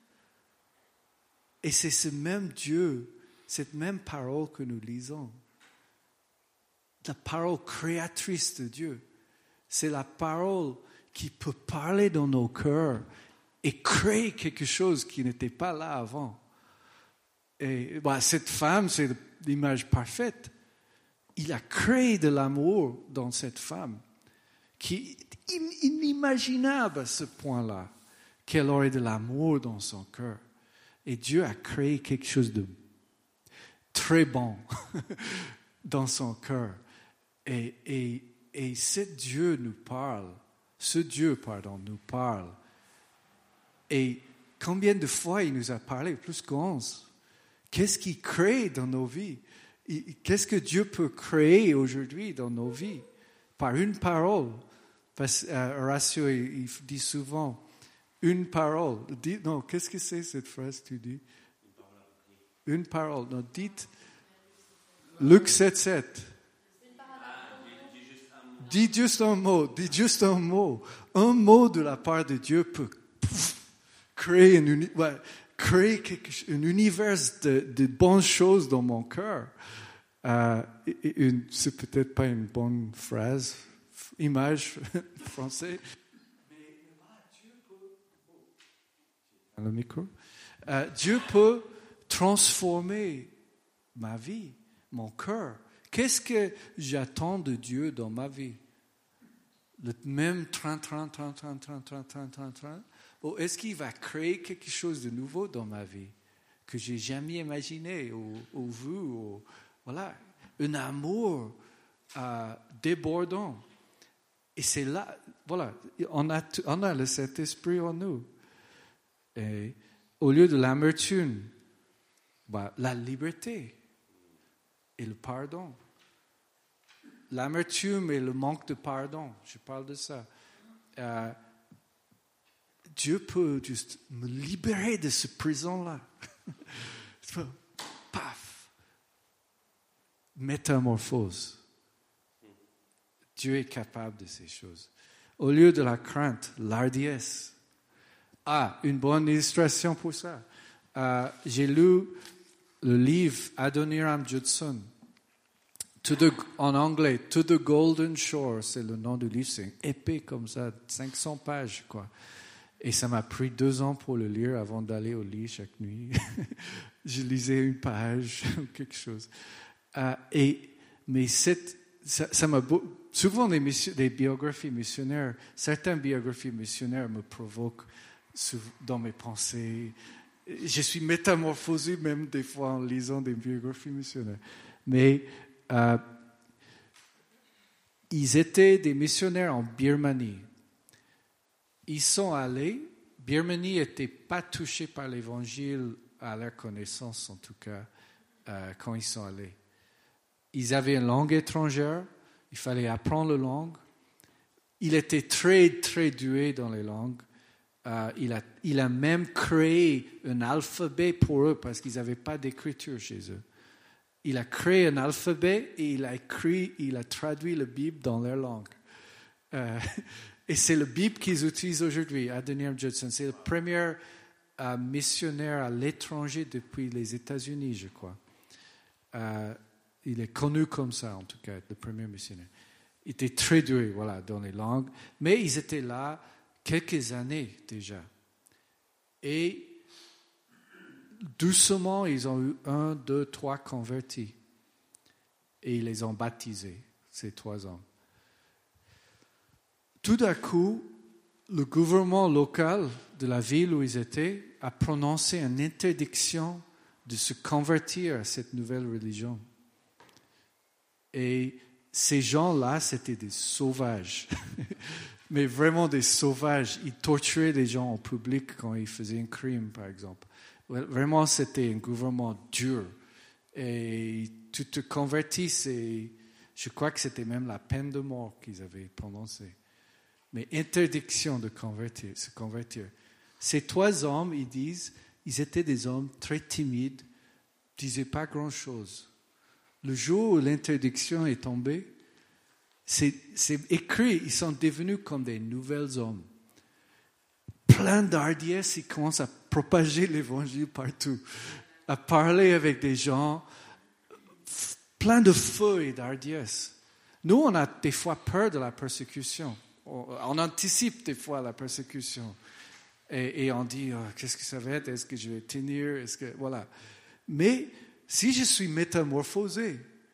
Et c'est ce même Dieu, cette même parole que nous lisons. La parole créatrice de Dieu. C'est la parole qui peut parler dans nos cœurs et créer quelque chose qui n'était pas là avant. Et bah, cette femme, c'est l'image parfaite. Il a créé de l'amour dans cette femme qui est inimaginable à ce point-là, qu'elle aurait de l'amour dans son cœur. Et Dieu a créé quelque chose de très bon dans son cœur. Et, et, et ce Dieu nous parle, ce Dieu, pardon, nous parle. Et combien de fois il nous a parlé? Plus qu'onze. Qu'est-ce qu'il crée dans nos vies? Qu'est-ce que Dieu peut créer aujourd'hui dans nos vies? Par une parole. Parce, euh, Horatio, il, il dit souvent, une parole. Dis, non, qu'est-ce que c'est cette phrase que tu dis? Une parole. Non, dites, Luc sept sept. Dis juste un mot, dis juste un mot. Un mot de la part de Dieu peut pff, créer, un, uni, ouais, créer quelque, un univers de, de bonnes choses dans mon cœur. Euh, une, c'est peut-être pas une bonne phrase, image français. Mais Dieu peut, le micro. Euh, Dieu peut transformer ma vie, mon cœur. Qu'est-ce que j'attends de Dieu dans ma vie? Le même train, train, train, train, train, train, train, train, train. Ou est-ce qu'il va créer quelque chose de nouveau dans ma vie que j'ai jamais imaginé ou, ou vu? Ou, voilà, un amour euh, débordant. Et c'est là, voilà, on a, on a le Saint-Esprit en nous. Et au lieu de l'amertume, bah, la liberté et le pardon. L'amertume et le manque de pardon, je parle de ça. Euh, Dieu peut juste me libérer de ce prison-là. Paf! Métamorphose. Dieu est capable de ces choses. Au lieu de la crainte, l'ardiesse. Ah, une bonne illustration pour ça. Euh, j'ai lu le livre Adoniram Judson. To the, en anglais, To the Golden Shore, c'est le nom du livre, c'est épais comme ça, cinq cents pages, quoi. Et ça m'a pris deux ans pour le lire avant d'aller au lit chaque nuit. Je lisais une page ou quelque chose. Euh, et, mais cette, ça, ça m'a beau, souvent des, mission, des biographies missionnaires, certaines biographies missionnaires me provoquent dans mes pensées. Je suis métamorphosé même des fois en lisant des biographies missionnaires. Mais euh, ils étaient des missionnaires en Birmanie. Ils sont allés, Birmanie n'était pas touchée par l'évangile à leur connaissance en tout cas, euh, quand ils sont allés. Ils avaient une langue étrangère, il fallait apprendre la langue. Il était très, très doué dans les langues. Euh, il, a, il a même créé un alphabet pour eux parce qu'ils n'avaient pas d'écriture chez eux. Il a créé un alphabet et il a écrit, il a traduit la Bible dans leur langue. Euh, et c'est la Bible qu'ils utilisent aujourd'hui, Adoniram Judson. C'est le premier euh, missionnaire à l'étranger depuis les États-Unis, je crois. Euh, il est connu comme ça, en tout cas, le premier missionnaire. Il était très doué, voilà, dans les langues. Mais ils étaient là quelques années déjà. Et doucement, ils ont eu un, deux, trois convertis. Et ils les ont baptisés, ces trois hommes. Tout d'un coup, le gouvernement local de la ville où ils étaient a prononcé une interdiction de se convertir à cette nouvelle religion. Et ces gens-là, c'était des sauvages. Mais vraiment des sauvages. Ils torturaient des gens en public quand ils faisaient un crime, par exemple. Vraiment, c'était un gouvernement dur. Et tu te convertis, c'est, je crois que c'était même la peine de mort qu'ils avaient prononcée. Mais interdiction de convertir, se convertir. Ces trois hommes, ils disent, ils étaient des hommes très timides, ne disaient pas grand-chose. Le jour où l'interdiction est tombée, c'est, c'est écrit, ils sont devenus comme des nouvelles hommes. Plein d'hardiesse, ils commencent à propager l'évangile partout, à parler avec des gens, plein de feu et d'hardiesse. Nous, on a des fois peur de la persécution. On anticipe des fois la persécution. Et, et on dit, oh, qu'est-ce que ça va être? Est-ce que je vais tenir? Est-ce que, voilà. Mais si je suis métamorphosé,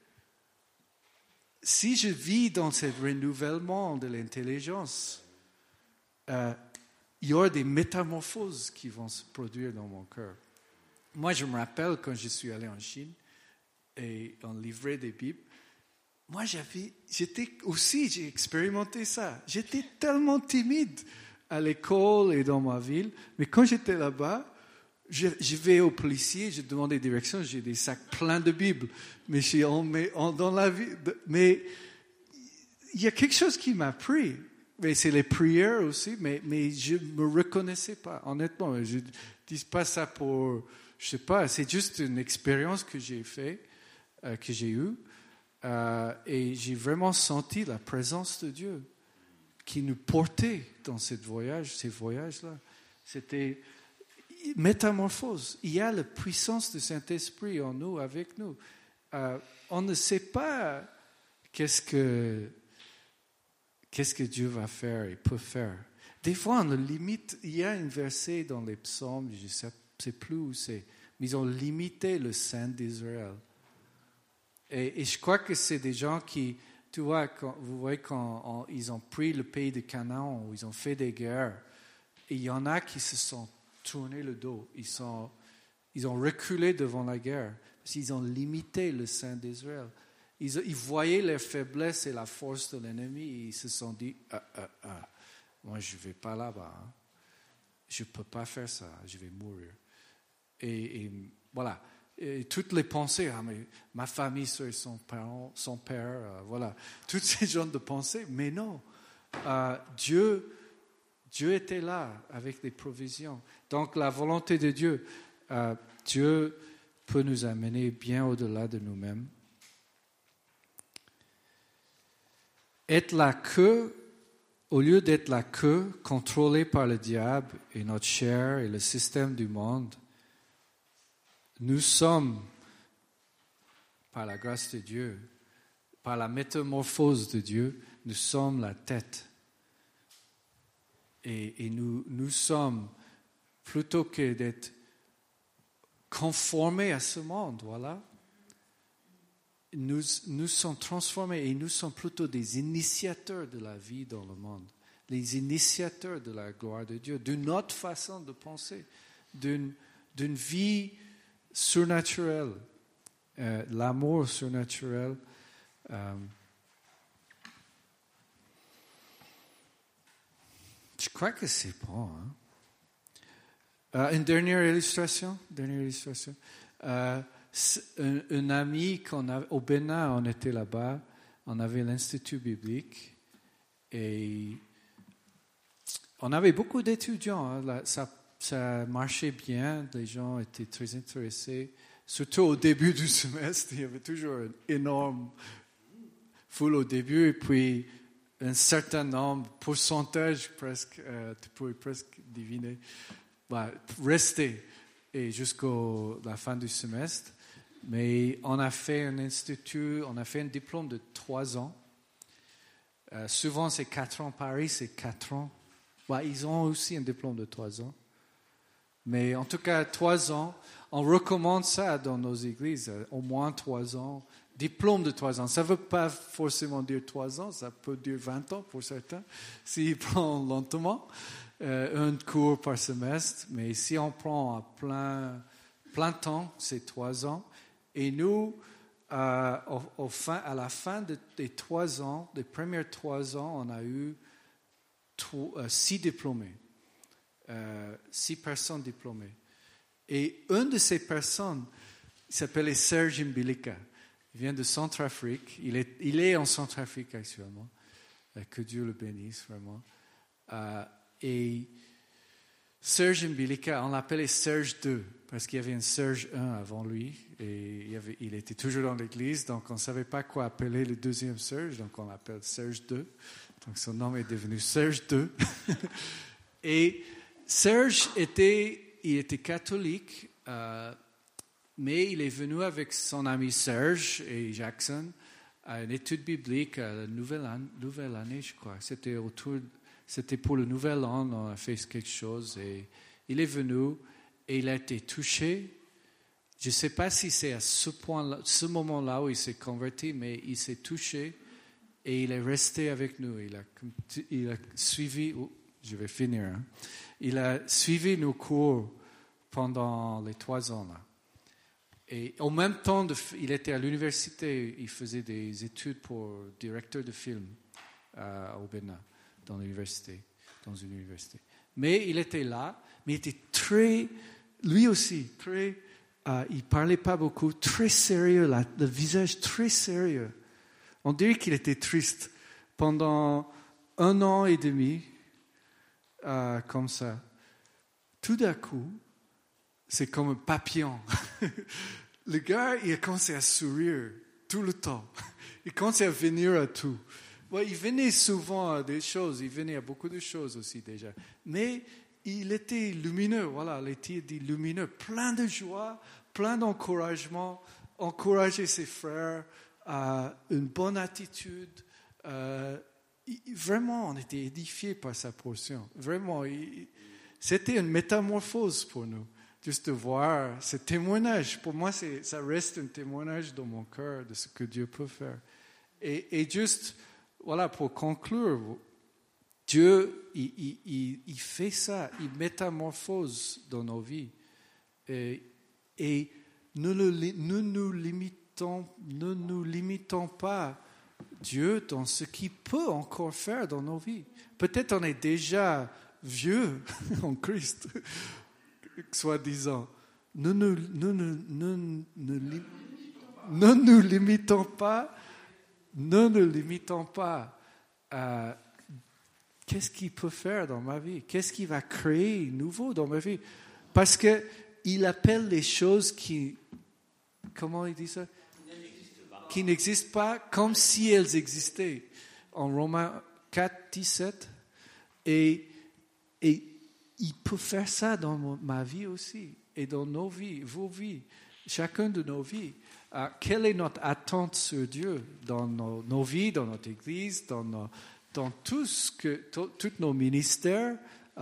si je vis dans ce renouvellement de l'intelligence, euh, il y aura des métamorphoses qui vont se produire dans mon cœur. Moi, je me rappelle quand je suis allé en Chine et on livrait des Bibles, moi, j'avais, j'étais aussi, j'ai expérimenté ça. J'étais tellement timide à l'école et dans ma ville. Mais quand j'étais là-bas, je, je vais au policier, je demande des directions, j'ai des sacs pleins de Bibles. Mais, je, on, mais on, dans la vie, mais il y a quelque chose qui m'a pris. Mais c'est les prières aussi, mais, mais je ne me reconnaissais pas, honnêtement. Je ne dis pas ça pour, je sais pas, c'est juste une expérience que j'ai fait, euh, que j'ai eue, euh, et j'ai vraiment senti la présence de Dieu qui nous portait dans cette voyage, ces voyages-là. C'était métamorphose. Il y a la puissance du Saint-Esprit en nous, avec nous. Euh, on ne sait pas qu'est-ce que Qu'est-ce que Dieu va faire et peut faire? Des fois, on le limite. Il y a un verset dans les psaumes, je ne sais, sais plus où c'est, mais ils ont limité le sein d'Israël. Et, et je crois que c'est des gens qui, tu vois, quand, vous voyez, quand on, ils ont pris le pays de Canaan, où ils ont fait des guerres, et il y en a qui se sont tournés le dos. Ils, sont, ils ont reculé devant la guerre, parce qu'ils ont limité le sein d'Israël. Ils, ils voyaient les faiblesses et la force de l'ennemi et ils se sont dit ah, ah, ah, moi je ne vais pas là-bas, hein. Je ne peux pas faire ça, je vais mourir. Et, et voilà, et toutes les pensées, ah, mais ma famille, son, parent, son père, euh, voilà, toutes ces genres de pensées, mais non, euh, Dieu, Dieu était là avec des provisions. Donc la volonté de Dieu, euh, Dieu peut nous amener bien au-delà de nous-mêmes. Être la queue, au lieu d'être la queue contrôlée par le diable et notre chair et le système du monde, nous sommes, par la grâce de Dieu, par la métamorphose de Dieu, nous sommes la tête. Et, et nous, nous sommes, plutôt que d'être conformés à ce monde, voilà, Nous, nous sommes transformés et nous sommes plutôt des initiateurs de la vie dans le monde, les initiateurs de la gloire de Dieu, d'une autre façon de penser, d'une, d'une vie surnaturelle, euh, l'amour surnaturel. Euh, je crois que c'est bon. Hein? Euh, une dernière illustration, dernière illustration. Euh, Un, un ami qu'on a, au Bénin, on était là-bas, on avait l'Institut biblique et on avait beaucoup d'étudiants. Hein, là, ça, ça marchait bien, les gens étaient très intéressés. Surtout au début du semestre, il y avait toujours une énorme foule au début et puis un certain nombre, pourcentage presque, euh, tu pourrais presque deviner, bah, restait et jusqu'à la fin du semestre. Mais on a fait un institut, on a fait un diplôme de trois ans. Euh, souvent, c'est quatre ans. Paris, c'est quatre ans. Ouais, ils ont aussi un diplôme de trois ans. Mais en tout cas, trois ans. On recommande ça dans nos églises, au moins trois ans. Diplôme de trois ans. Ça ne veut pas forcément dire trois ans, ça peut dire vingt ans pour certains, s'ils prennent lentement. Euh, un cours par semestre. Mais si on prend à plein, plein temps, c'est trois ans. Et nous, euh, au, au fin, à la fin de, des trois ans, des premiers trois ans, on a eu trois, euh, six diplômés, euh, six personnes diplômées. Et une de ces personnes, il s'appelait Serge Mbilika. Il vient de Centrafrique. Il est, il est en Centrafrique actuellement. Euh, que Dieu le bénisse, vraiment. Euh, et Serge Mbilika, on l'appelait Serge deux, parce qu'il y avait un Serge un avant lui, et il, y avait, il était toujours dans l'église, donc on ne savait pas quoi appeler le deuxième Serge, donc on l'appelle Serge deux. Donc son nom est devenu Serge deux. Et Serge était, il était catholique, euh, mais il est venu avec son ami Serge et Jackson à une étude biblique à la nouvelle année, nouvelle année je crois. C'était autour, c'était pour le nouvel an, on a fait quelque chose et il est venu et il a été touché. Je ne sais pas si c'est à ce point, ce moment-là où il s'est converti, mais il s'est touché et il est resté avec nous. Il a, il a suivi, oh, je vais finir, hein. Il a suivi nos cours pendant les trois ans là. Et en même temps, de, il était à l'université, il faisait des études pour directeur de film euh, au Bénin, dans l'université, dans une université. Mais il était là, mais il était très, lui aussi, très, euh, il parlait pas beaucoup, très sérieux, là, le visage très sérieux. On dirait qu'il était triste pendant un an et demi, euh, comme ça. Tout d'un coup, c'est comme un papillon. Le gars, il a commencé à sourire tout le temps. Il commençait à venir à tout. Ouais, il venait souvent à des choses, il venait à beaucoup de choses aussi déjà. Mais il était lumineux, voilà, il était lumineux, plein de joie, plein d'encouragement, encourager ses frères, euh, une bonne attitude. Euh, vraiment, on était édifiés par sa portion. Vraiment, il, c'était une métamorphose pour nous. Juste de voir ce témoignage. Pour moi, c'est, ça reste un témoignage dans mon cœur de ce que Dieu peut faire. Et, et juste, voilà, pour conclure, Dieu, il, il, il, il fait ça, il métamorphose dans nos vies. Et, et nous ne nous, nous limitons, ne nous limitons pas Dieu dans ce qu'il peut encore faire dans nos vies. Peut-être on est déjà vieux en Christ, soi-disant. Nous ne nous, nous, nous, nous, nous, nous limitons pas, ne nous limitons pas à qu'est-ce qu'il peut faire dans ma vie, qu'est-ce qu'il va créer nouveau dans ma vie. Parce qu'il appelle les choses qui, comment il dit ça? Qui n'existent pas comme si elles existaient. En Romains quatre, dix-sept. Et, et il peut faire ça dans ma vie aussi, et dans nos vies, vos vies, chacun de nos vies. Uh, quelle est notre attente sur Dieu dans nos, nos vies, dans notre Église, dans, nos, dans tout ce que, tous nos ministères,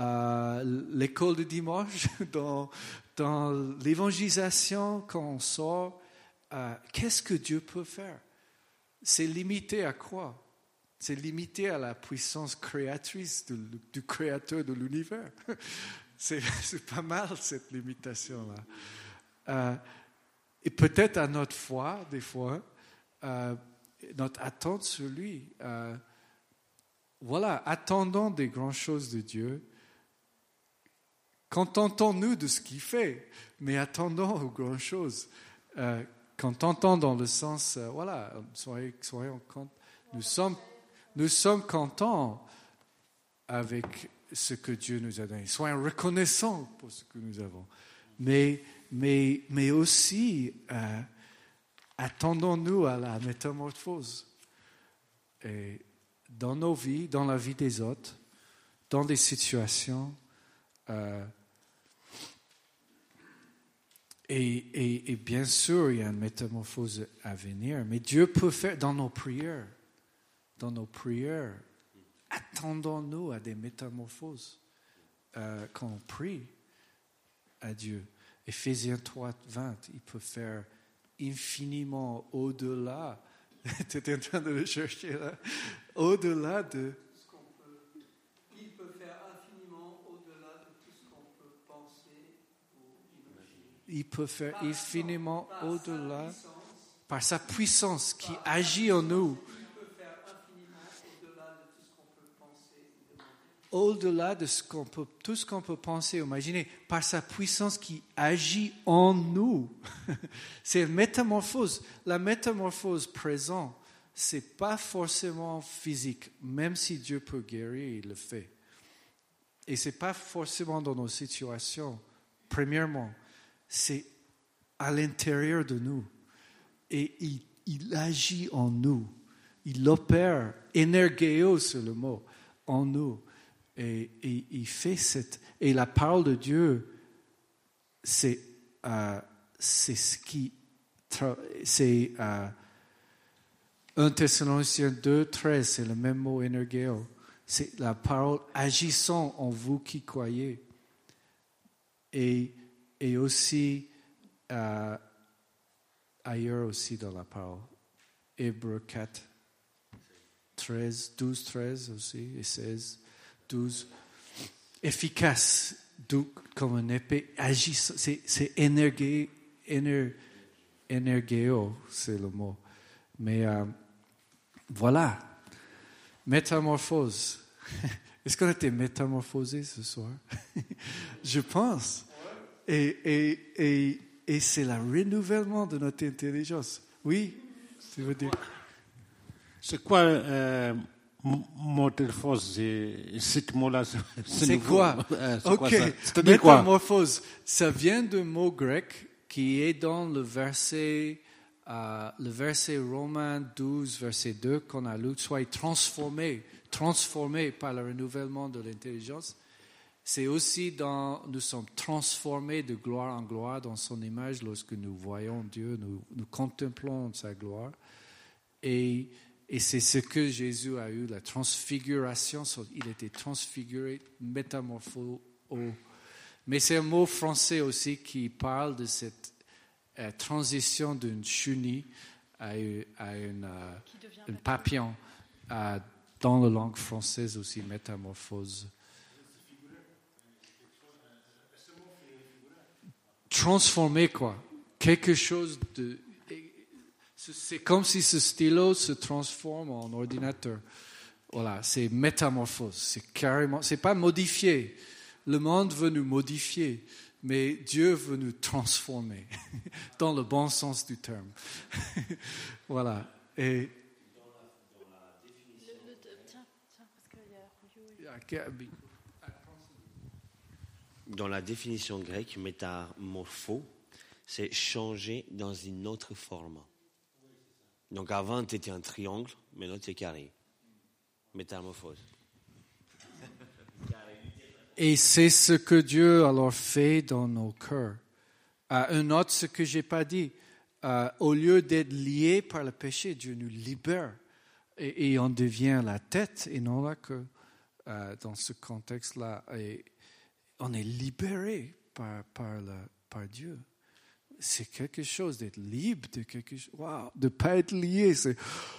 uh, l'école de dimanche, dans, dans l'évangélisation quand on sort, uh, qu'est-ce que Dieu peut faire? C'est limité à quoi? C'est limité à la puissance créatrice de, du créateur de l'univers. C'est, c'est pas mal cette limitation-là. Euh, et peut-être à notre foi, des fois, euh, notre attente sur lui. Euh, voilà, attendons des grandes choses de Dieu. Contentons-nous de ce qu'il fait, mais attendons aux grandes choses. Euh, contentons dans le sens, euh, voilà, soyez, soyons contents. Nous sommes Nous sommes contents avec ce que Dieu nous a donné. Soyons reconnaissants pour ce que nous avons. Mais, mais, mais aussi, euh, attendons-nous à la métamorphose. Et dans nos vies, dans la vie des autres, dans des situations. Euh, et, et, et bien sûr, il y a une métamorphose à venir. Mais Dieu peut faire dans nos prières. Dans nos prières, attendons-nous à des métamorphoses euh, quand on prie à Dieu. Éphésiens trois, vingt, il peut faire infiniment au-delà. Tu étais en train de le chercher là. Au-delà de... Ce qu'on peut, il peut faire infiniment au-delà de tout ce qu'on peut penser ou imaginer. Il peut faire par infiniment par au-delà sa par sa puissance qui agit en nous. Au-delà de ce qu'on peut, tout ce qu'on peut penser, imaginer, par sa puissance qui agit en nous. C'est une métamorphose. La métamorphose présente, c'est pas forcément physique, même si Dieu peut guérir, il le fait. Et c'est pas forcément dans nos situations. Premièrement, c'est à l'intérieur de nous. Et il, il agit en nous. Il opère, énergéo, c'est le mot, en nous. Et, et il fait cette... Et la parole de Dieu, c'est, euh, c'est ce qui... C'est euh, un Thessaloniciens deux, treize, c'est le même mot, énergéo. C'est la parole agissant en vous qui croyez. Et, et aussi, euh, ailleurs aussi dans la parole. Hébreux quatre, treize, douze, treize aussi, et seize. douze, efficace, donc, comme une épée, agissant, c'est, c'est énergie, éner, énergéo, c'est le mot. Mais euh, voilà, métamorphose. Est-ce qu'on a été métamorphosé ce soir? Je pense. Et, et, et, et c'est le renouvellement de notre intelligence. Oui, tu veux dire? C'est quoi euh, métamorphose? Ce mot-là, c'est, c'est nouveau. quoi? Euh, c'est Ok, quoi ça? C'est-à-dire quoi? métamorphose, ça vient d'un mot grec qui est dans le verset, euh, le verset Romains douze, verset deux qu'on a lu, soit transformé, transformé par le renouvellement de l'intelligence. C'est aussi dans, nous sommes transformés de gloire en gloire dans son image lorsque nous voyons Dieu, nous, nous contemplons sa gloire. Et, et c'est ce que Jésus a eu, la transfiguration, il était transfiguré, métamorphosé. Mais c'est un mot français aussi qui parle de cette euh, transition d'une chenille à, à une, euh, un papillon. Euh, dans la langue française aussi, métamorphose. Transformer quoi? Quelque chose de... C'est comme si ce stylo se transforme en ordinateur. Voilà, c'est métamorphose. C'est carrément... C'est pas modifier. Le monde veut nous modifier, mais Dieu veut nous transformer, dans le bon sens du terme. Voilà. Et... Dans la définition grecque, métamorpho, c'est changer dans une autre forme. Donc avant, tu étais un triangle, maintenant tu es carré. Métamorphose. Et c'est ce que Dieu alors fait dans nos cœurs. Euh, un autre, ce que je n'ai pas dit, euh, au lieu d'être lié par le péché, Dieu nous libère. Et, et on devient la tête et non la queue. Euh, dans ce contexte-là, et on est libéré par, par, la, par Dieu. C'est quelque chose d'être libre de quelque chose. Wow, de ne pas être lié, c'est.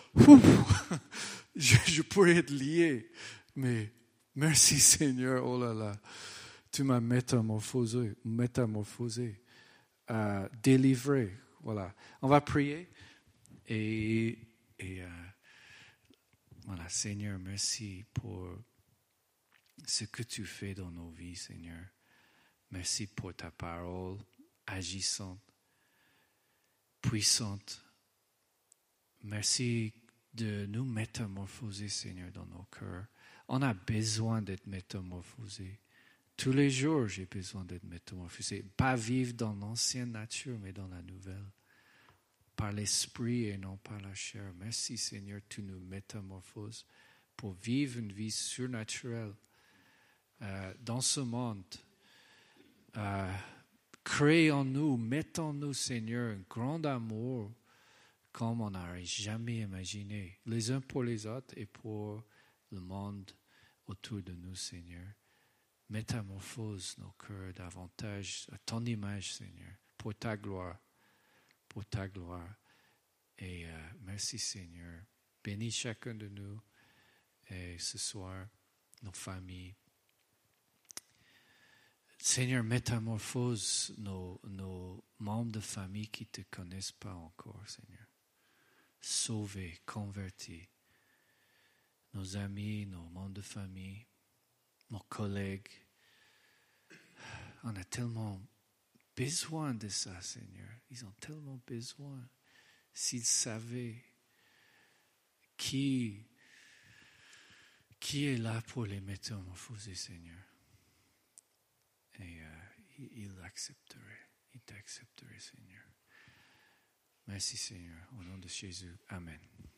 je, je pourrais être lié, mais merci Seigneur, oh là là, tu m'as métamorphosé, métamorphosé, euh, délivré. Voilà. On va prier et, et euh, voilà, Seigneur, merci pour ce que tu fais dans nos vies, Seigneur. Merci pour ta parole agissante, puissante. Merci de nous métamorphoser, Seigneur, dans nos cœurs. On a besoin d'être métamorphosé. Tous les jours, j'ai besoin d'être métamorphosé. Pas vivre dans l'ancienne nature, mais dans la nouvelle. Par l'esprit et non par la chair. Merci, Seigneur, tu nous métamorphoses pour vivre une vie surnaturelle. Euh, dans ce monde, euh, crée en nous, mette en nous, Seigneur, un grand amour comme on n'aurait jamais imaginé, les uns pour les autres et pour le monde autour de nous, Seigneur. Métamorphose nos cœurs davantage à ton image, Seigneur, pour ta gloire, pour ta gloire. Et euh, merci, Seigneur. Bénis chacun de nous et ce soir, nos familles. Seigneur, métamorphose nos, nos membres de famille qui ne te connaissent pas encore, Seigneur. Sauvés, convertis. Nos amis, nos membres de famille, nos collègues. On a tellement besoin de ça, Seigneur. Ils ont tellement besoin. S'ils savaient qui, qui est là pour les métamorphoser, Seigneur. Et euh, il l'accepterait. Il t'accepterait, Seigneur. Merci, Seigneur. Au nom de Jésus. Amen.